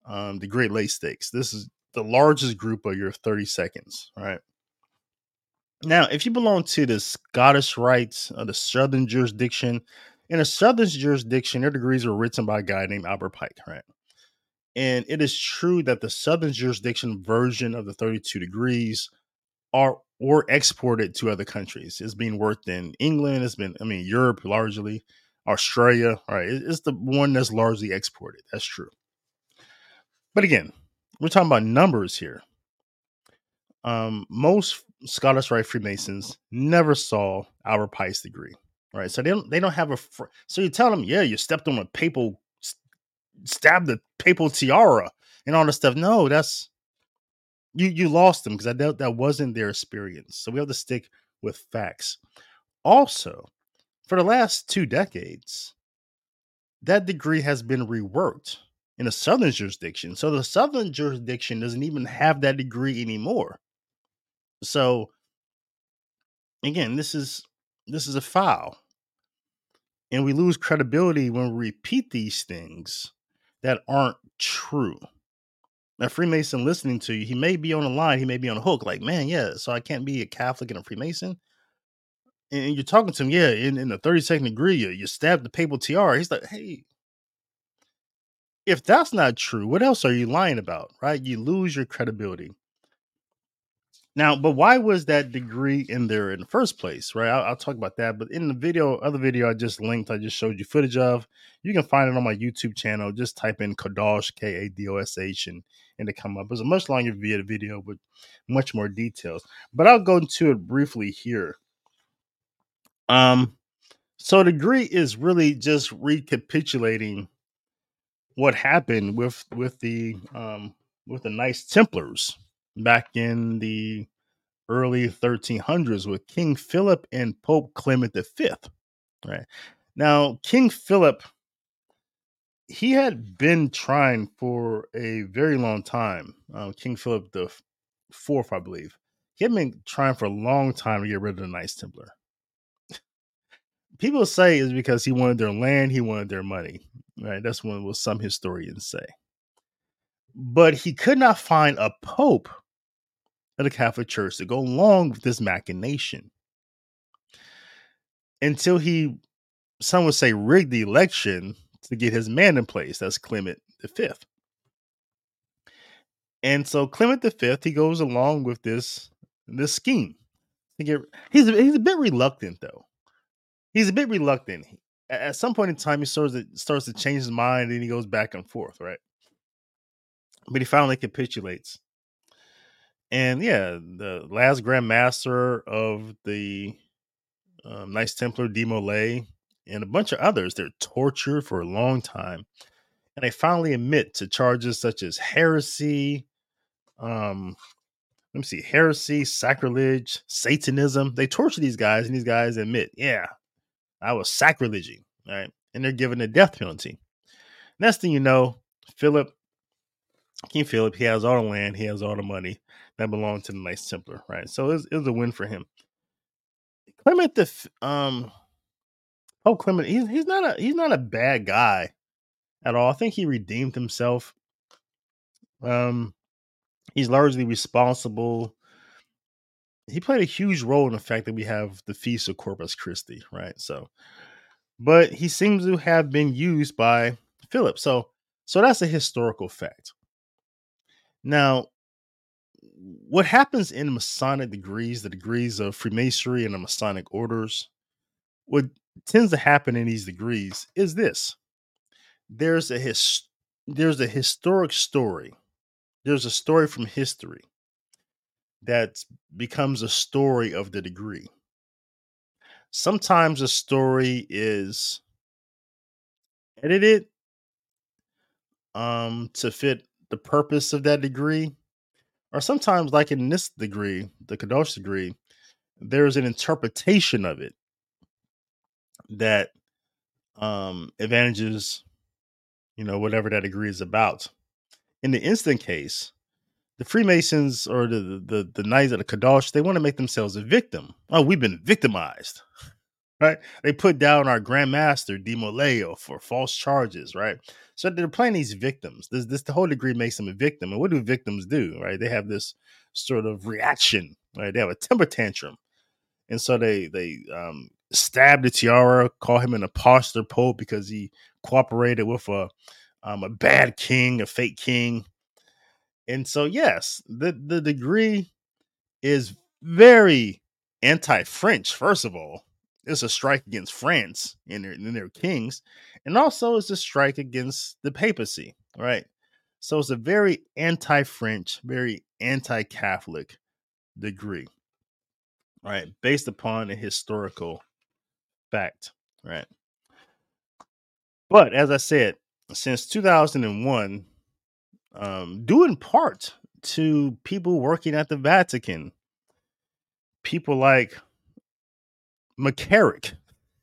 um, the Great Lake Stakes. This is the largest group of your thirty seconds. All right. Now, if you belong to the Scottish Rites or the Southern jurisdiction, in a Southern jurisdiction, their degrees were written by a guy named Albert Pike, right? And it is true that the Southern jurisdiction version of the thirty-two degrees are or exported to other countries. It's being worked in England. It's been, I mean, Europe largely, Australia. All right, it's the one that's largely exported. That's true. But again, we're talking about numbers here. Um, most Scottish Rite Freemasons never saw Albert Pike's degree. Right, so they don't they don't have a. Fr- so you tell them, yeah, you stepped on a papal, stabbed the papal tiara and all this stuff. No, that's you you lost them because that that wasn't their experience. So we have to stick with facts. Also, for the last two decades, that degree has been reworked in a Southern jurisdiction. So the Southern jurisdiction doesn't even have that degree anymore. So again, this is this is a foul. And we lose credibility when we repeat these things that aren't true. A Freemason listening to you, he may be on the line, he may be on the hook, like, man, yeah, so I can't be a Catholic and a Freemason. And you're talking to him, yeah, in, in the thirty-second degree, you, you stabbed the papal tiara. He's like, hey, if that's not true, what else are you lying about, right? You lose your credibility. Now, but why was that degree in there in the first place, right? I'll, I'll talk about that. But in the video, other video I just linked, I just showed you footage of. You can find it on my YouTube channel. Just type in Kadosh, K A D O S H, and, and it come up. It's a much longer video with much more details. But I'll go into it briefly here. Um, so the degree is really just recapitulating what happened with with the um with the Knights Templars back in the early thirteen hundreds with King Philip and Pope Clement the Fifth. Right now, King Philip, he had been trying for a very long time. Uh, King Philip the Fourth, I believe, he had been trying for a long time to get rid of the Knights Templar. People say it's because he wanted their land, he wanted their money. Right, that's what some historians say. But he could not find a pope of the Catholic Church to go along with this machination until he, some would say, rigged the election to get his man in place. That's Clement the Fifth. And so Clement the Fifth, he goes along with this this scheme. To get, he's a, he's a bit reluctant though. He's a bit reluctant. At some point in time, he starts to, starts to change his mind, and he goes back and forth, right? But he finally capitulates. And yeah, the last Grand Master of the um, Knights Templar, De Molay, and a bunch of others, they're tortured for a long time. And they finally admit to charges such as heresy, um, let me see, heresy, sacrilege, Satanism. They torture these guys, and these guys admit, yeah, I was sacrileging, right? And they're given a death penalty. Next thing you know, Philip, King Philip, he has all the land, he has all the money that belonged to the Knights Templar, right? So it was, it was a win for him. Clement the um, oh Clement, he's he's not a he's not a bad guy at all. I think he redeemed himself. Um, he's largely responsible. He played a huge role in the fact that we have the Feast of Corpus Christi, right? So, but he seems to have been used by Philip. So, so that's a historical fact. Now, what happens in Masonic degrees, the degrees of Freemasonry and the Masonic orders, what tends to happen in these degrees is this. There's a his, there's a historic story. There's a story from history that becomes a story of the degree. Sometimes a story is edited um, to fit the purpose of that degree. Or sometimes, like in this degree, the Kadosh degree, there's an interpretation of it that um, advantages, you know, whatever that degree is about. In the instant case, the Freemasons or the the, the Knights of the Kadosh, they want to make themselves a victim. Oh, we've been victimized. right? They put down our Grand Master Demoleo for false charges, right? So they're playing these victims. This, this the whole degree makes them a victim. And what do victims do, right? They have this sort of reaction, right? They have a temper tantrum. And so they they um, stab the tiara, call him an imposter pope because he cooperated with a um, a bad king, a fake king. And so, yes, the, the degree is very anti-French, first of all. It's a strike against France and their, and their kings. And also it's a strike against the papacy, right? So it's a very anti-French, very anti-Catholic degree, right? Based upon a historical fact, right? But as I said, since two thousand one, um, due in part to people working at the Vatican, people like McCarrick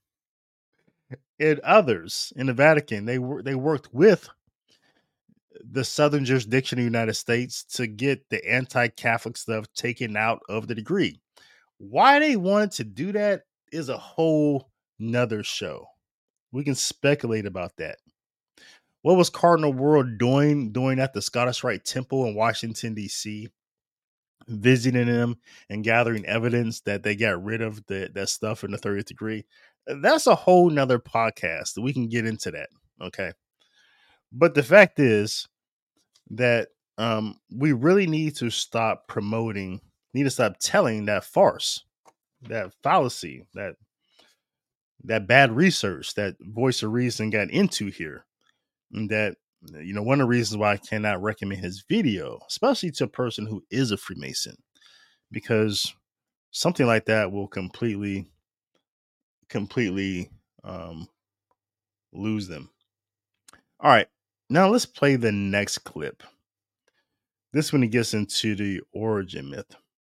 and others in the Vatican, they were they worked with the southern jurisdiction of the United States to get the anti-Catholic stuff taken out of the degree. Why they wanted to do that is a whole nother show. We can speculate about that. What was Cardinal World doing doing at the Scottish Rite Temple in Washington, D C, visiting them and gathering evidence that they got rid of the, that stuff in the thirtieth degree? That's a whole nother podcast. We can get into that. Okay. But the fact is that um, we really need to stop promoting, need to stop telling that farce, that fallacy, that that bad research that Voice of Reason got into here. And that, you know, one of the reasons why I cannot recommend his video, especially to a person who is a Freemason, because something like that will completely, completely um, lose them. All right. Now let's play the next clip. This one, he gets into the origin myth.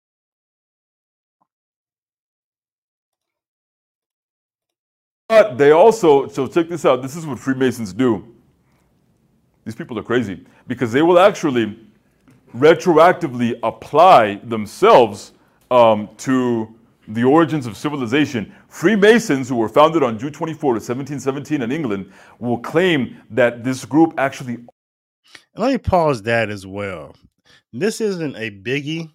But they also, so check this out. This is what Freemasons do. These people are crazy because they will actually retroactively apply themselves um, to the origins of civilization. Freemasons, who were founded on June twenty-fourth, seventeen seventeen in England, will claim that this group actually... And let me pause that as well. This isn't a biggie.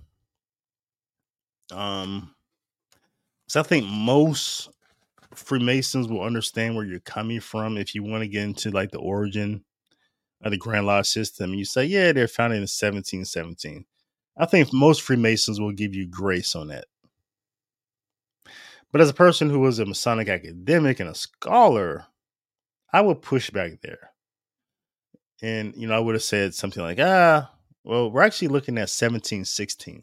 Um, so I think most Freemasons will understand where you're coming from if you want to get into like the origin of the Grand Lodge system. You say, yeah, they're founded in seventeen seventeen. I think most Freemasons will give you grace on that. But as a person who was a Masonic academic and a scholar, I would push back there. And, you know, I would have said something like, ah, well, we're actually looking at seventeen sixteen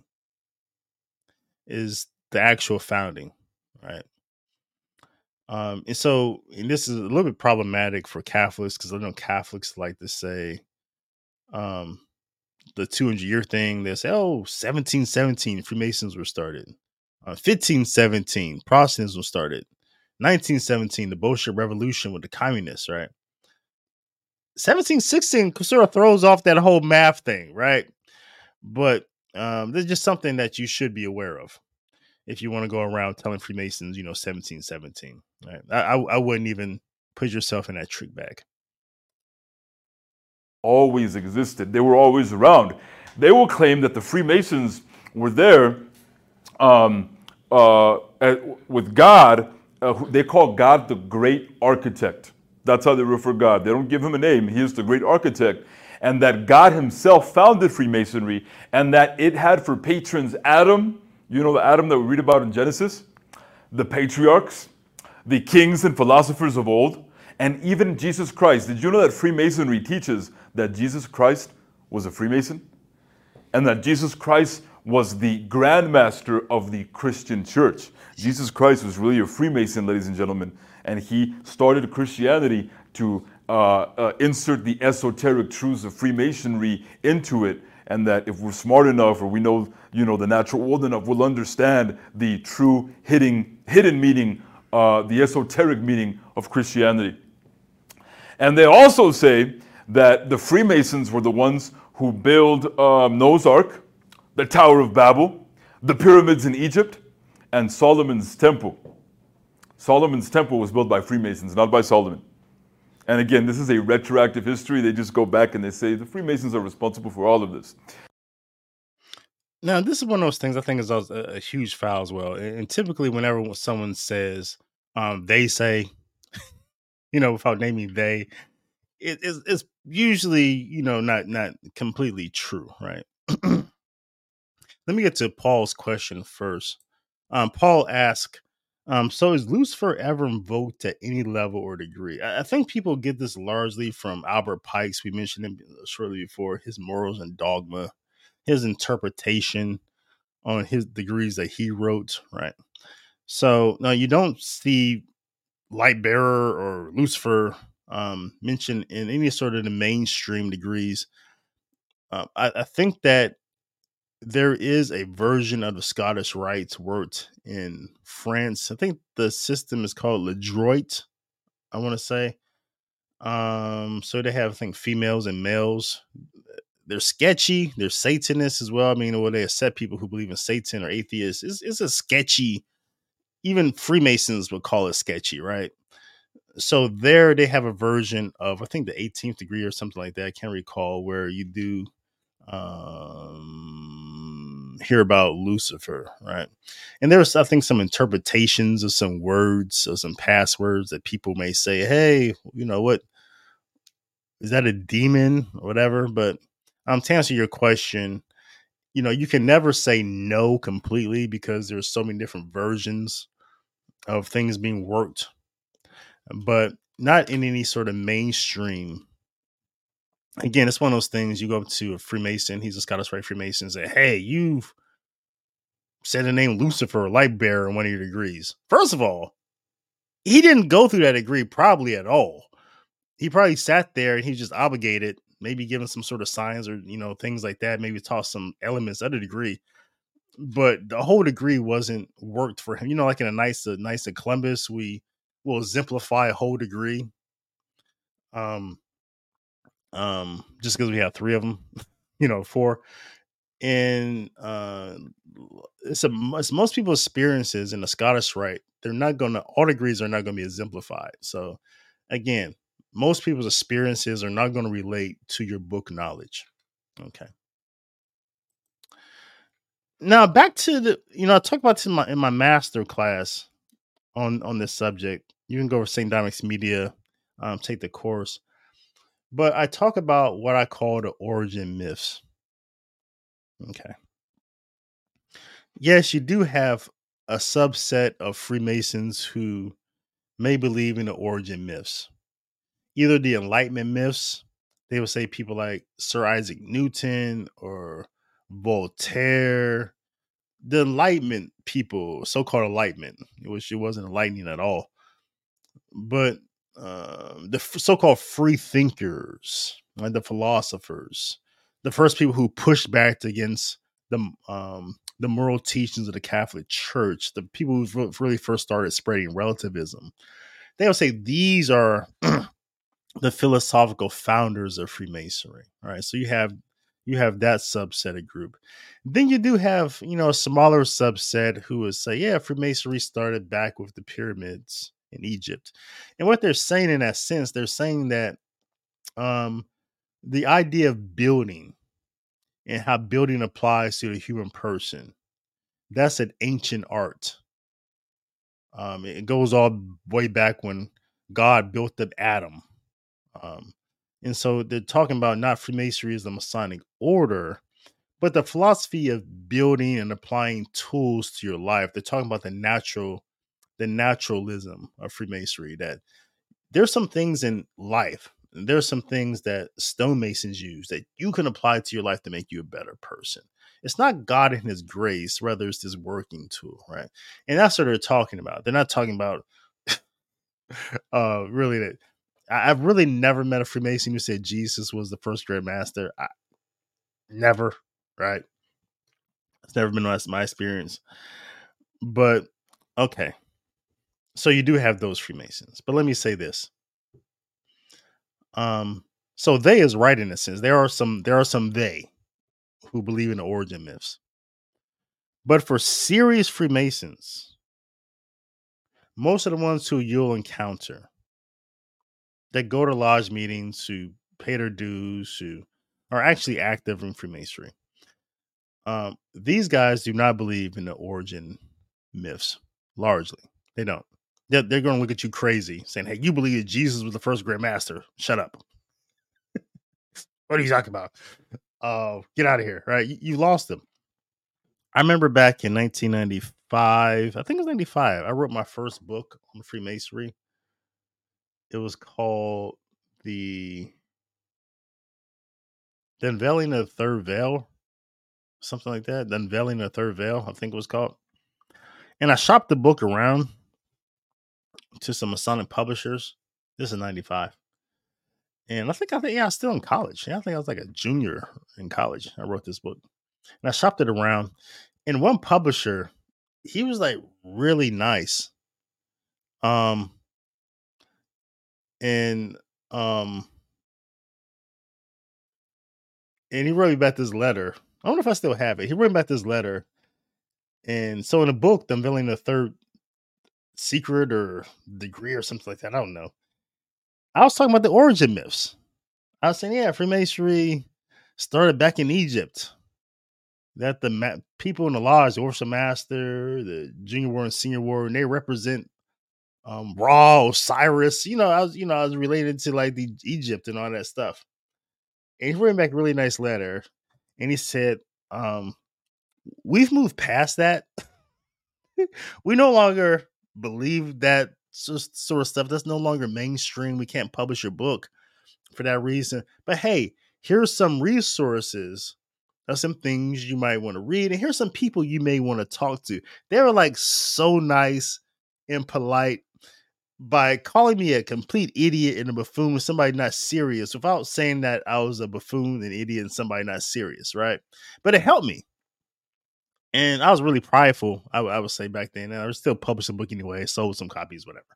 is the actual founding, right? Um, and so, and this is a little bit problematic for Catholics because I know Catholics like to say um, the two hundred year thing. They say, oh, seventeen seventeen, Freemasons were started. Uh, fifteen seventeen, Protestantism was started. nineteen seventeen, the Bolshevik Revolution with the communists, right? seventeen sixteen sort of throws off that whole math thing, right? But um, there's just something that you should be aware of if you want to go around telling Freemasons, you know, seventeen seventeen. Right? I, I, I wouldn't even put yourself in that trick bag. Always existed. They were always around. They will claim that the Freemasons were there um, uh, at, with God. Uh, who they call God the Great Architect. That's how they refer God. They don't give him a name. He is the Great Architect. And that God himself founded Freemasonry, and that it had for patrons Adam, you know the Adam that we read about in Genesis, the patriarchs, the kings and philosophers of old, and even Jesus Christ. Did you know that Freemasonry teaches that Jesus Christ was a Freemason? And that Jesus Christ was the Grand Master of the Christian church. Jesus Christ was really a Freemason, ladies and gentlemen. And he started Christianity to uh, uh, insert the esoteric truths of Freemasonry into it. And that if we're smart enough, or we know, you know, the natural world enough, we'll understand the true hidden, hidden meaning, uh, the esoteric meaning of Christianity. And they also say that the Freemasons were the ones who built um, Noah's Ark, the Tower of Babel, the pyramids in Egypt, and Solomon's Temple. Solomon's temple was built by Freemasons, not by Solomon. And again, this is a retroactive history. They just go back and they say the Freemasons are responsible for all of this. Now, this is one of those things I think is a, a huge foul as well. And, and typically, whenever someone says, um, they say, you know, without naming they, it, it's, it's usually, you know, not not completely true, right? Let me get to Paul's question first. Um, Paul asked, um, so is Lucifer ever invoked at any level or degree? I, I think people get this largely from Albert Pike's. We mentioned him shortly before, his morals and dogma, his interpretation on his degrees that he wrote, right? So now you don't see light bearer or Lucifer um, mentioned in any sort of the mainstream degrees. Um, I, I think that there is a version of the Scottish rites worked in France. I think the system is called Le Droit, I want to say. Um, so they have, I think, females and males. They're sketchy. They're Satanists as well. I mean, or they accept people who believe in Satan or atheists. It's, it's a sketchy, even Freemasons would call it sketchy, right? So there they have a version of, I think, the eighteenth degree or something like that. I can't recall, where you do um, hear about Lucifer, right? And there's, I think, some interpretations of some words or some passwords that people may say, hey, you know what? Is that a demon or whatever? But um, to answer your question, you know, you can never say no completely because there's so many different versions of things being worked, but not in any sort of mainstream. Again, it's one of those things. You go up to a Freemason, he's a Scottish Rite Freemason, and say, hey, you've said the name Lucifer or light bearer in one of your degrees. First of all, he didn't go through that degree probably at all. He probably sat there and he's just obligated, maybe given some sort of signs or, you know, things like that, maybe taught some elements of the degree. But the whole degree wasn't worked for him. You know, like in a nice, a nice at Columbus, we will exemplify a whole degree. Um, um, just because we have three of them, you know, four. And uh, it's a it's most people's experiences in the Scottish Rite. They're not going to, all degrees are not going to be exemplified. So again, most people's experiences are not going to relate to your book knowledge. Okay. Now back to the, you know, I talked about this in my, in my master class on, on this subject. You can go over Saint Dominic's Media, um, take the course. But I talk about what I call the origin myths. Okay. Yes, you do have a subset of Freemasons who may believe in the origin myths. Either the Enlightenment myths, they would say people like Sir Isaac Newton or Voltaire, the Enlightenment people, so-called Enlightenment, which it wasn't enlightening at all. But uh, the f- so-called free thinkers, like the philosophers, the first people who pushed back against the um, the moral teachings of the Catholic Church, the people who really first started spreading relativism, they would say these are the philosophical founders of Freemasonry. All right, so you have you have that subset of group. Then you do have, you know, a smaller subset who would say, yeah, Freemasonry started back with the pyramids in Egypt. And what they're saying in that sense, they're saying that um, the idea of building and how building applies to the human person, that's an ancient art. Um, it goes all way back when God built up Adam. Um, and so they're talking about not Freemasonry as the Masonic order, but the philosophy of building and applying tools to your life. They're talking about the natural, the naturalism of Freemasonry, that there's some things in life, and there's some things that stonemasons use that you can apply to your life to make you a better person. It's not God and his grace, rather it's this working tool, right? And that's what they're talking about. They're not talking about uh really that I've really never met a Freemason who said Jesus was the first Grand Master. I, never, right? It's never been my, my experience. But okay. So you do have those Freemasons. But let me say this. Um, so they is right in a sense. There are some there are some they who believe in the origin myths. But for serious Freemasons, most of the ones who you'll encounter that go to lodge meetings, who pay their dues, who are actually active in Freemasonry, um, these guys do not believe in the origin myths. Largely, they don't. They're, they're going to look at you crazy, saying, "Hey, you believe that Jesus was the first Grand Master? Shut up! What are you talking about? Uh, get out of here!" Right? You, you lost them. I remember back in nineteen ninety-five, I think it was ninety-five, I wrote my first book on Freemasonry. It was called the, the Unveiling of the Third Veil, something like that. The Unveiling of the Third Veil, I think it was called. And I shopped the book around to some Masonic publishers. This is ninety-five. And I think, I think, yeah, I was still in college. Yeah, I think I was like a junior in college. I wrote this book. And I shopped it around. And one publisher, he was like really nice. Um, and, um, and he wrote me back this letter. I don't know if I still have it. He wrote me back this letter. And so in the book, The Unveiling the Third Secret or Degree or something like that, I don't know, I was talking about the origin myths. I was saying, yeah, Freemasonry started back in Egypt. That the ma- people in the lodge, the Orphan Master, the Junior Warrior and Senior Warrior, and they represent um, Ra, Osiris. You know, I was, you know, I was related to like the Egypt and all that stuff. And he wrote back a really nice letter, and he said, um, "We've moved past that. We no longer believe that sort of stuff. That's no longer mainstream. We can't publish your book for that reason. But hey, here's some resources. There's some things you might want to read, and here's some people you may want to talk to." They were like so nice and polite by calling me a complete idiot and a buffoon, somebody not serious, without saying that I was a buffoon, an idiot, and somebody not serious, right? But it helped me. And I was really prideful, I, I would say back then. And I was still publishing a book anyway, sold some copies, whatever.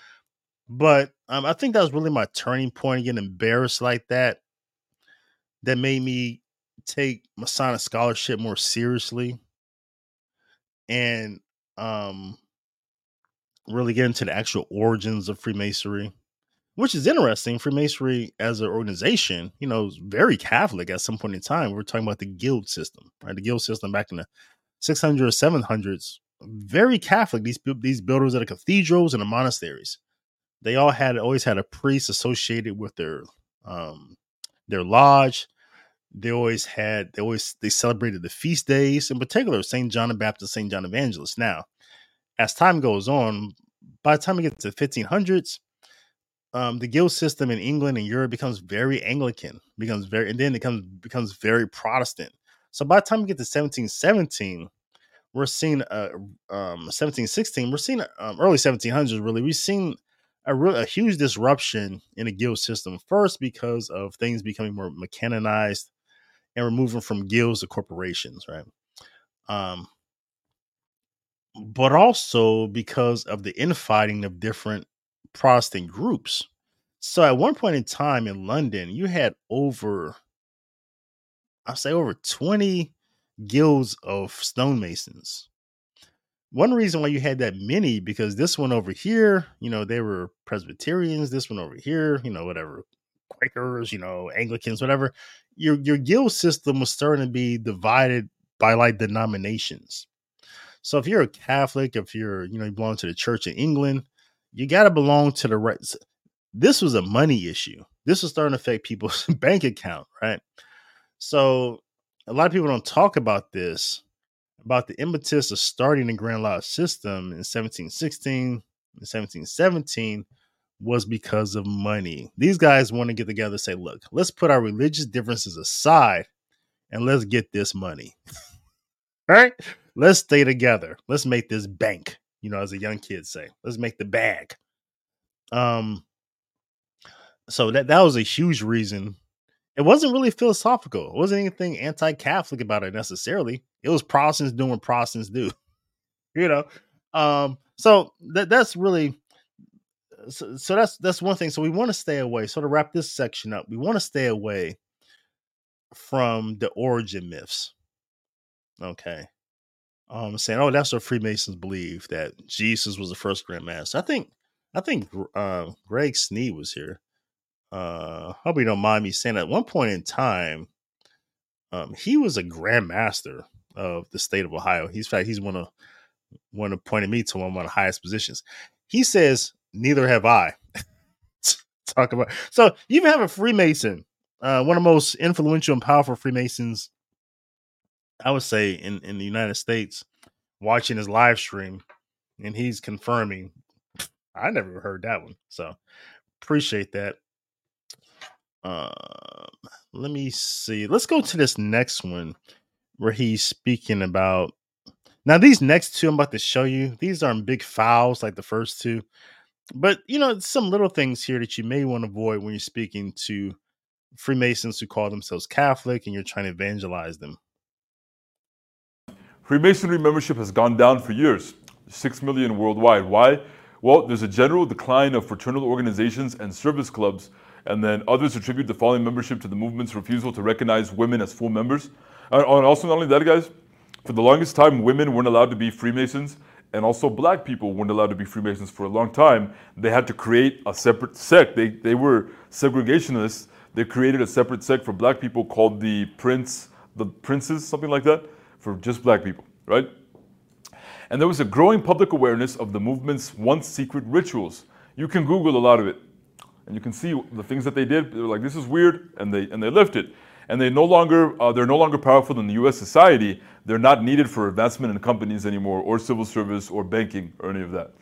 But um, I think that was really my turning point, getting embarrassed like that. That made me take Masonic scholarship more seriously and um, really get into the actual origins of Freemasonry, which is interesting. Freemasonry as an organization, you know, is very Catholic at some point in time. We were talking about the guild system, right? The guild system back in the six hundreds or seven hundreds, very Catholic. These, these builders of the cathedrals and the monasteries, they all had always had a priest associated with their um, their lodge. They always had, they always, they celebrated the feast days, in particular, Saint John the Baptist, Saint John Evangelist. Now, as time goes on, by the time we get to the fifteen hundreds, um, the guild system in England and Europe becomes very Anglican, becomes very, and then it becomes, becomes very Protestant. So by the time we get to seventeen seventeen, we're seeing, uh, um, seventeen sixteen, we're seeing um, early seventeen hundreds, really, we've seen a, real, a huge disruption in the guild system. First, because of things becoming more mechanized, and we're moving from guilds to corporations, right? Um, but also because of the infighting of different Protestant groups. So at one point in time in London, you had over, I'll say over twenty guilds of stonemasons. One reason why you had that many, because this one over here, you know, they were Presbyterians. This one over here, you know, whatever, Quakers, you know, Anglicans, whatever. Your your guild system was starting to be divided by like denominations. So if you're a Catholic, if you're, you know, you belong to the Church in England, you got to belong to the right. This was a money issue. This was starting to affect people's bank account, right? So a lot of people don't talk about this, about the impetus of starting the Grand Lodge system in seventeen sixteen and seventeen seventeen was because of money. These guys want to get together and say, look, let's put our religious differences aside and let's get this money. All right? Let's stay together. Let's make this bank, you know, as a young kid say. Let's make the bag. Um, so that, that was a huge reason. It wasn't really philosophical. It wasn't anything anti-Catholic about it necessarily. It was Protestants doing what Protestants do, you know? Um, so that that's really, so, so that's, that's one thing. So we want to stay away. So to wrap this section up, we want to stay away from the origin myths. Okay. um, saying, "Oh, that's what Freemasons believe, that Jesus was the first Grand Master." I think, I think uh, Greg Sneed was here. Uh, hope you don't mind me saying, at one point in time, um, he was a Grand Master of the state of Ohio. He's in fact, he's one of one appointed me to one of the highest positions. He says, "Neither have I." Talk about, so you even have a Freemason, uh, one of the most influential and powerful Freemasons, I would say, in in the United States, watching his live stream, and he's confirming. I never heard that one, so appreciate that. Um, let me see. Let's go to this next one where he's speaking about. Now, these next two I'm about to show you, these aren't big fouls like the first two, but you know, some little things here that you may want to avoid when you're speaking to Freemasons who call themselves Catholic and you're trying to evangelize them. Freemasonry membership has gone down for years, six million worldwide. Why? Well, there's a general decline of fraternal organizations and service clubs, and then others attribute the falling membership to the movement's refusal to recognize women as full members. And also, not only that, guys, for the longest time, women weren't allowed to be Freemasons, and also black people weren't allowed to be Freemasons for a long time. They had to create a separate sect. They, they were segregationists. They created a separate sect for black people called the Prince, the Princes, something like that, for just black people, right? And there was a growing public awareness of the movement's once secret rituals. You can Google a lot of it, and you can see the things that they did. They were like, this is weird, and they and they left it. And they no longer uh, they're no longer powerful in the U S society. They're not needed for advancement in companies anymore, or civil service, or banking, or any of that.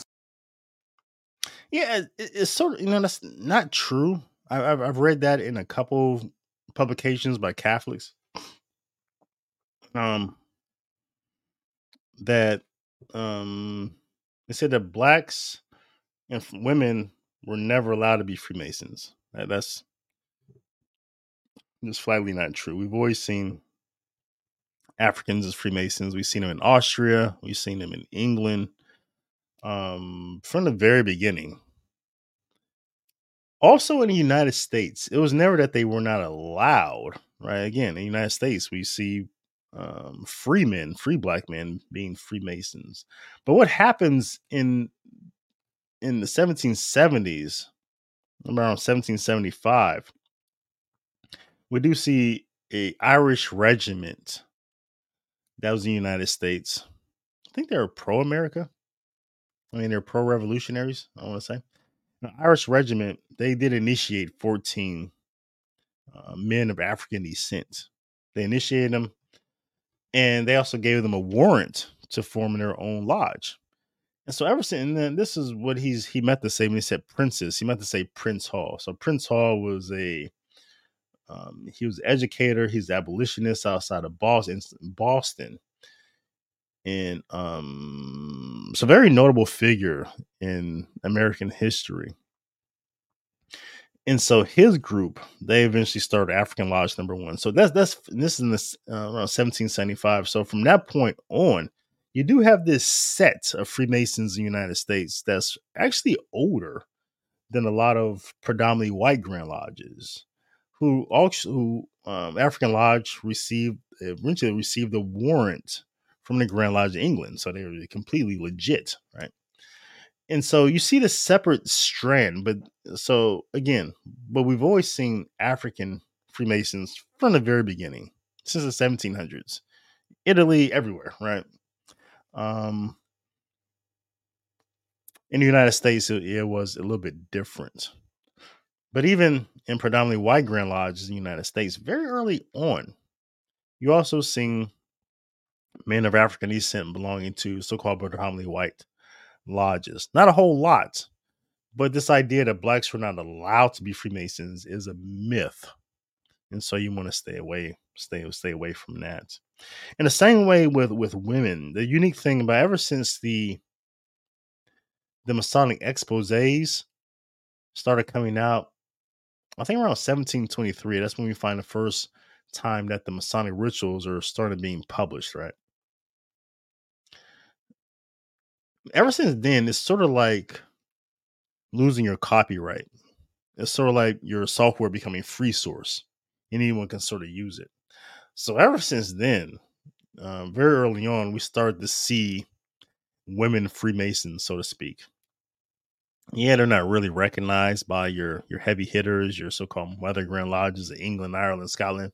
Yeah, it, it's sort of, you know, that's not true. I, I've I've read that in a couple publications by Catholics. Um, that um, they said that blacks and f- women were never allowed to be Freemasons. That, that's just flatly not true. We've always seen Africans as Freemasons. We've seen them in Austria. We've seen them in England, um, from the very beginning. Also in the United States, it was never that they were not allowed, right? Again, in the United States, we see um, free men, free black men being Freemasons. But what happens in in the seventeen seventies, around seventeen seventy-five, we do see a Irish regiment that was in the United States. I think they were pro-America. I mean, they're pro-revolutionaries, I want to say. The Irish regiment, they did initiate fourteen uh, men of African descent. They initiated them, and they also gave them a warrant to form their own lodge. And so ever since, and then this is what he's he meant to say when he said princes. He meant to say Prince Hall. So Prince Hall was a um, he was an educator. He's an abolitionist outside of Boston. Boston. And um, it's a very notable figure in American history. And so his group, they eventually started African Lodge Number One. So that's that's this is in this uh, around seventeen seventy-five. So from that point on, you do have this set of Freemasons in the United States that's actually older than a lot of predominantly white Grand Lodges, who also who um, African Lodge received eventually received a warrant from the Grand Lodge of England, so they were completely legit, right? And so you see the separate strand, but so again, but we've always seen African Freemasons from the very beginning, since the seventeen hundreds, Italy, everywhere, right? Um, in the United States, it, it was a little bit different, but even in predominantly white Grand Lodges in the United States, very early on, you also seen men of African descent belonging to so-called predominantly white lodges. Not a whole lot, but this idea that blacks were not allowed to be Freemasons is a myth, and so you want to stay away, stay stay away from that. In the same way with with women, the unique thing about ever since the the Masonic exposés started coming out, I think around seventeen twenty-three. That's when we find the first time that the Masonic rituals are started being published, right? Ever since then, it's sort of like losing your copyright. It's sort of like your software becoming free source. Anyone can sort of use it. So ever since then, uh, very early on, we started to see women Freemasons, so to speak. Yeah, they're not really recognized by your your heavy hitters, your so-called Mother Grand Lodges of England, Ireland, Scotland.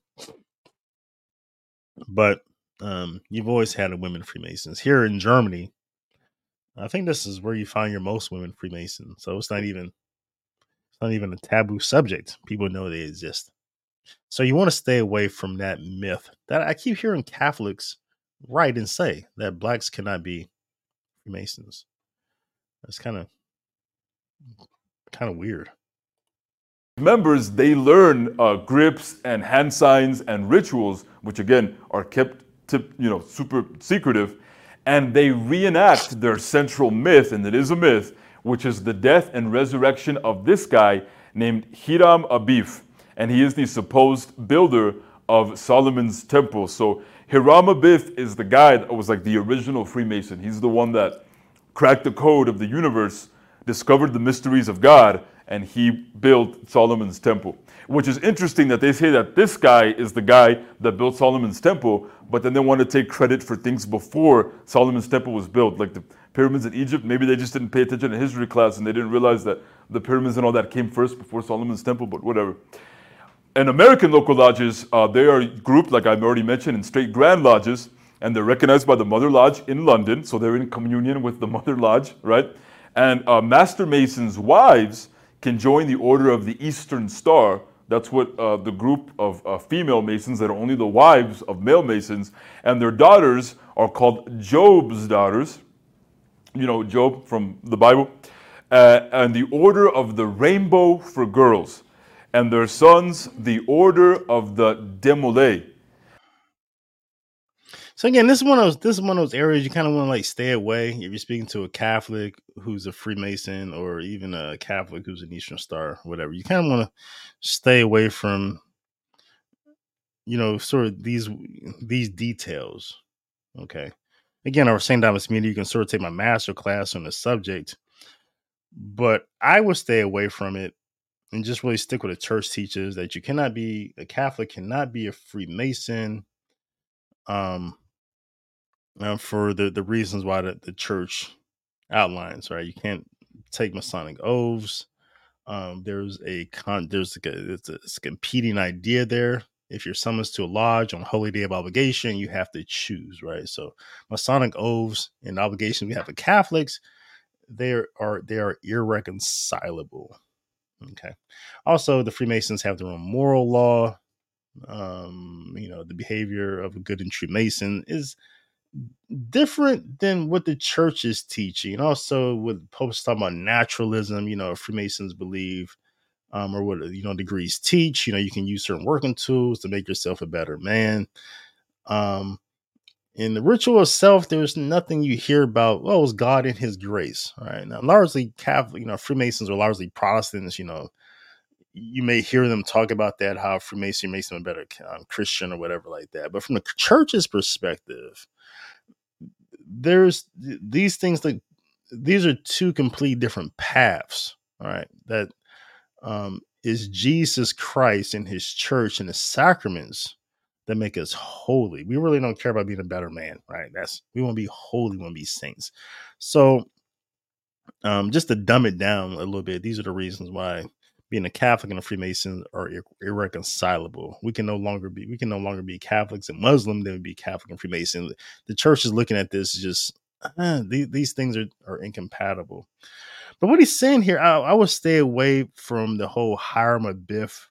But um, you've always had a women Freemasons. Here in Germany, I think this is where you find your most women Freemasons. So it's not even it's not even a taboo subject. People know they exist. So you want to stay away from that myth that I keep hearing Catholics write and say that blacks cannot be Freemasons. That's kind of kind of weird. Members, they learn uh, grips and hand signs and rituals, which again are kept, tip, you know, super secretive, and they reenact their central myth, and it is a myth, which is the death and resurrection of this guy named Hiram Abif, and he is the supposed builder of Solomon's temple. So Hiram Abif is the guy that was like the original Freemason. He's the one that cracked the code of the universe, discovered the mysteries of God, and he built Solomon's temple. Which is interesting that they say that this guy is the guy that built Solomon's temple, but then they want to take credit for things before Solomon's temple was built, like the pyramids in Egypt. Maybe they just didn't pay attention in history class and they didn't realize that the pyramids and all that came first before Solomon's temple, but whatever. And American local lodges, uh, they are grouped, like I've already mentioned, in straight grand lodges, and they're recognized by the Mother Lodge in London, so they're in communion with the Mother Lodge, right? And uh, Master Masons' wives can join the Order of the Eastern Star. That's what uh, the group of uh, female Masons that are only the wives of male Masons, and their daughters are called Job's daughters. You know, Job from the Bible. Uh, and the Order of the Rainbow for girls. And their sons, the Order of the Demolay. So again, this is one of those this is one of those areas you kind of want to like stay away if you're speaking to a Catholic who's a Freemason or even a Catholic who's an Eastern Star, whatever. You kind of want to stay away from, you know, sort of these these details. Okay. Again, over Saint Thomas Media, you can sort of take my master class on the subject, but I would stay away from it and just really stick with the church teaches that you cannot be a Catholic, cannot be a Freemason. Um. Uh, for the, the reasons why the, the church outlines, right? You can't take Masonic oaths. Um, there's a con, there's like a, it's a, it's a competing idea there. If you're summoned to a lodge on Holy Day of Obligation, you have to choose, right? So Masonic oaths and obligations we have for Catholics, they are they are irreconcilable. Okay. Also, the Freemasons have their own moral law. Um, you know, the behavior of a good and true Mason is different than what the church is teaching. And also with popes talking about naturalism, you know, Freemasons believe, um, or what, you know, degrees teach, you know, you can use certain working tools to make yourself a better man. Um, in the ritual itself, there's nothing you hear about, oh, it's God and his grace. All right. Now, largely Catholic, you know, Freemasons are largely Protestants, you know, you may hear them talk about that, how Freemason makes them a better um, Christian or whatever like that. But from the church's perspective, there's these things that these are two complete different paths. All right. That um, is Jesus Christ and his church and the sacraments that make us holy. We really don't care about being a better man, right? That's we want to be holy, we want to be saints. So um, just to dumb it down a little bit, these are the reasons why being a Catholic and a Freemason are ir- irreconcilable. We can no longer be we can no longer be Catholics and Muslim than we be Catholic and Freemason. The church is looking at this just uh, these, these things are, are incompatible. But what he's saying here, I, I would stay away from the whole Hiram Abif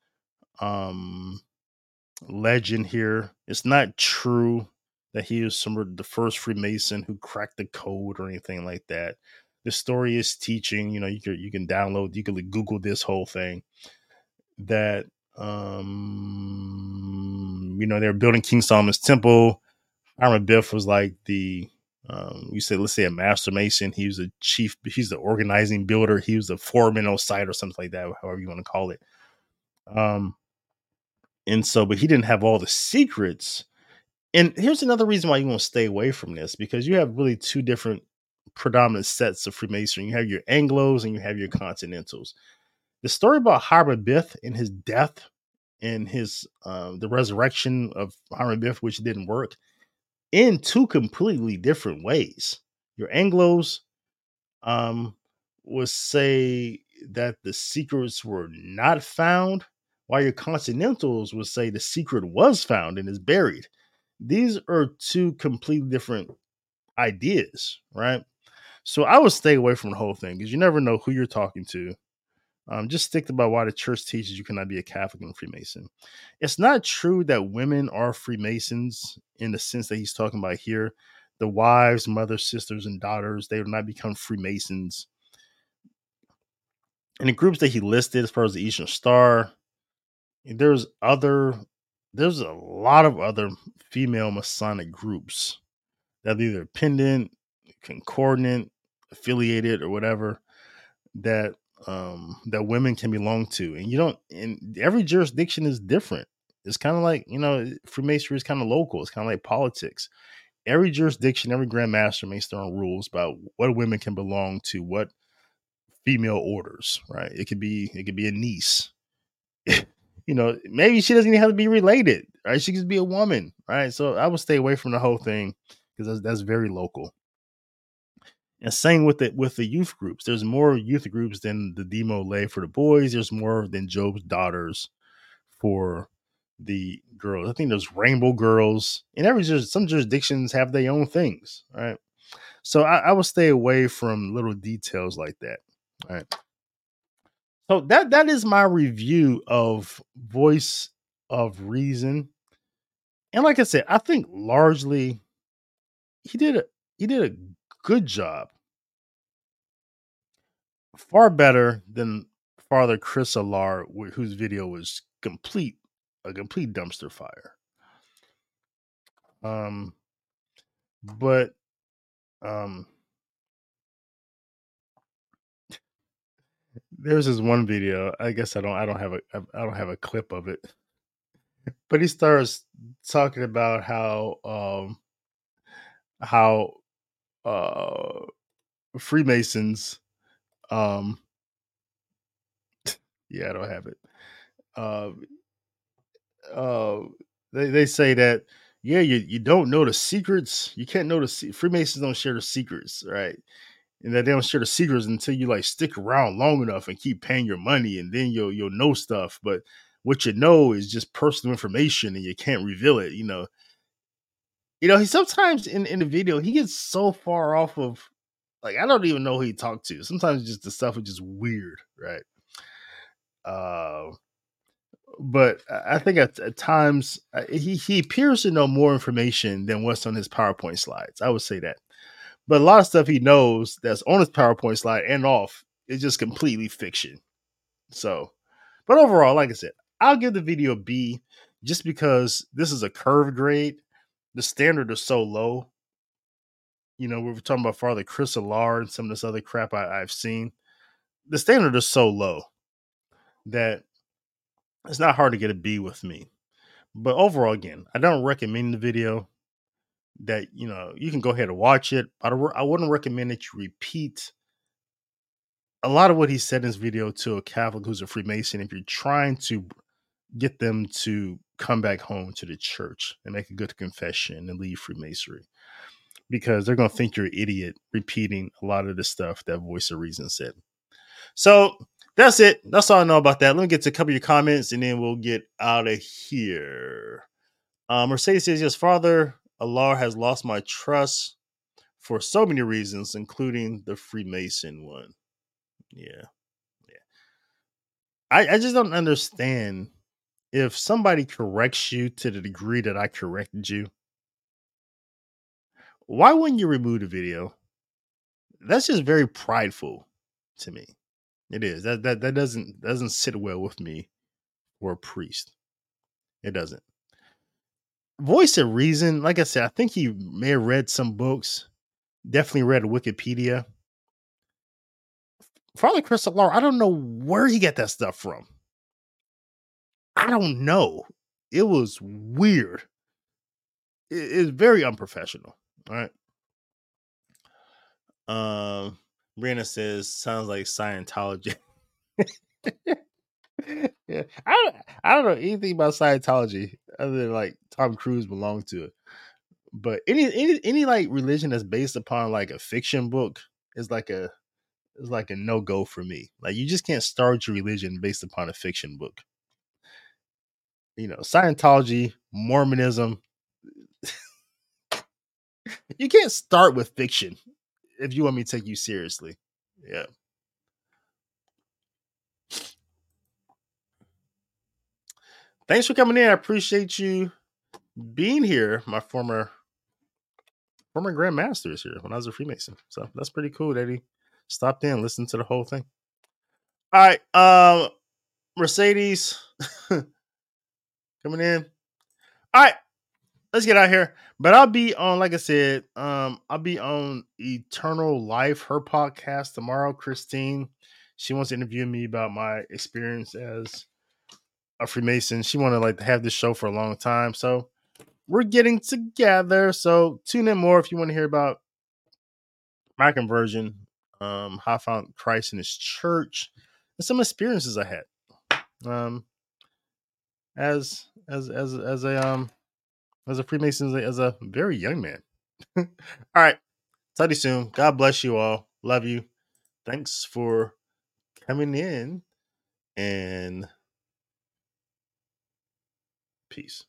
um, legend here. It's not true that he is some of the first Freemason who cracked the code or anything like that. The story is teaching, you know, you can you can download, you can Google this whole thing that um you know, they're building King Solomon's temple. Hiram Abif was like the um you say let's say a master mason. He was a chief, he's the organizing builder, he was the foreman on site or something like that, however you want to call it. Um and so, but he didn't have all the secrets. And here's another reason why you want to stay away from this, because you have really two different predominant sets of Freemasonry. You have your Anglos and you have your Continentals. The story about Hiram Abif and his death and his um, the resurrection of Hiram Abif, which didn't work, in two completely different ways. Your Anglos um, would say that the secrets were not found, while your Continentals would say the secret was found and is buried. These are two completely different ideas, right? So I would stay away from the whole thing because you never know who you're talking to. Um, just stick about why the church teaches you cannot be a Catholic and Freemason. It's not true that women are Freemasons in the sense that he's talking about here. The wives, mothers, sisters, and daughters, they will not become Freemasons. In the groups that he listed, as far as the Eastern Star, there's other, there's a lot of other female Masonic groups that are either pendant, concordant, affiliated, or whatever that um that women can belong to. And you don't, and every jurisdiction is different. It's kind of like, you know, Freemasonry is kind of local. It's kind of like politics. Every jurisdiction, every Grand Master makes their own rules about what women can belong to, what female orders, right? It could be, it could be a niece. You know, maybe she doesn't even have to be related, right? She could be a woman, right? So I would stay away from the whole thing because that's, that's very local. And same with it with the youth groups. There's more youth groups than the Demo Lay for the boys. There's more than Job's Daughters for the girls. I think there's Rainbow Girls. And every some jurisdictions have their own things, right? So I, I would stay away from little details like that. All right. So that that is my review of Voice of Reason. And like I said, I think largely he did a he did a good job. Far better than Father Chris Alar, whose video was complete a complete dumpster fire. Um, but um, there's this one video. I guess I don't I don't have a I don't have a clip of it. But he starts talking about how um how uh Freemasons um yeah, I don't have it. Um uh, they, they say that, yeah, you, you don't know the secrets. You can't know the se- Freemasons don't share the secrets, right? And that they don't share the secrets until you like stick around long enough and keep paying your money, and then you'll you'll know stuff. But what you know is just personal information, and you can't reveal it. You know, you know. He sometimes in in the video he gets so far off of, like, I don't even know who he talked to. Sometimes just the stuff is just weird, right? Uh, but I think at, at times uh, he, he appears to know more information than what's on his PowerPoint slides. I would say that. But a lot of stuff he knows that's on his PowerPoint slide and off is just completely fiction. So, but overall, like I said, I'll give the video a B just because this is a curved grade. The standard is so low. You know, we were talking about Father Chris Alar and some of this other crap I, I've seen. The standard is so low that it's not hard to get a B with me. But overall, again, I don't recommend the video. That, you know, you can go ahead and watch it. I, I wouldn't recommend that you repeat a lot of what he said in his video to a Catholic who's a Freemason if you're trying to get them to come back home to the church and make a good confession and leave Freemasonry. Because they're going to think you're an idiot repeating a lot of the stuff that Voice of Reason said. So that's it. That's all I know about that. Let me get to a couple of your comments and then we'll get out of here. Um, Mercedes says, yes, Father Alar has lost my trust for so many reasons, including the Freemason one. Yeah. Yeah. I, I just don't understand if somebody corrects you to the degree that I corrected you. Why wouldn't you remove the video? That's just very prideful to me. It is. That that that doesn't doesn't sit well with me or a priest. It doesn't. Voice of Reason, like I said, I think he may have read some books. Definitely read Wikipedia. Father Chris Alar, I don't know where he got that stuff from. I don't know. It was weird. It, it's very unprofessional. All right. Um, Brianna says, sounds like Scientology. Yeah, I don't, I don't know anything about Scientology other than like Tom Cruise belonged to it. But any any any like religion that's based upon like a fiction book is like a is like a no go for me. Like you just can't start your religion based upon a fiction book. You know, Scientology, Mormonism. You can't start with fiction if you want me to take you seriously. Yeah. Thanks for coming in. I appreciate you being here. My former former Grand Master is here when I was a Freemason. So that's pretty cool that he stopped in and listened to the whole thing. All right. Um, Mercedes coming in. All right. Let's get out here. But I'll be on, like I said, um, I'll be on Eternal Life, her podcast tomorrow. Christine, she wants to interview me about my experience as a Freemason. She wanted like to have this show for a long time. So we're getting together. So tune in more if you want to hear about my conversion, um, how I found Christ in his church, and some experiences I had. Um as as as as a um as a Freemason, as a very young man. All right. Talk to you soon. God bless you all. Love you. Thanks for coming in, and peace.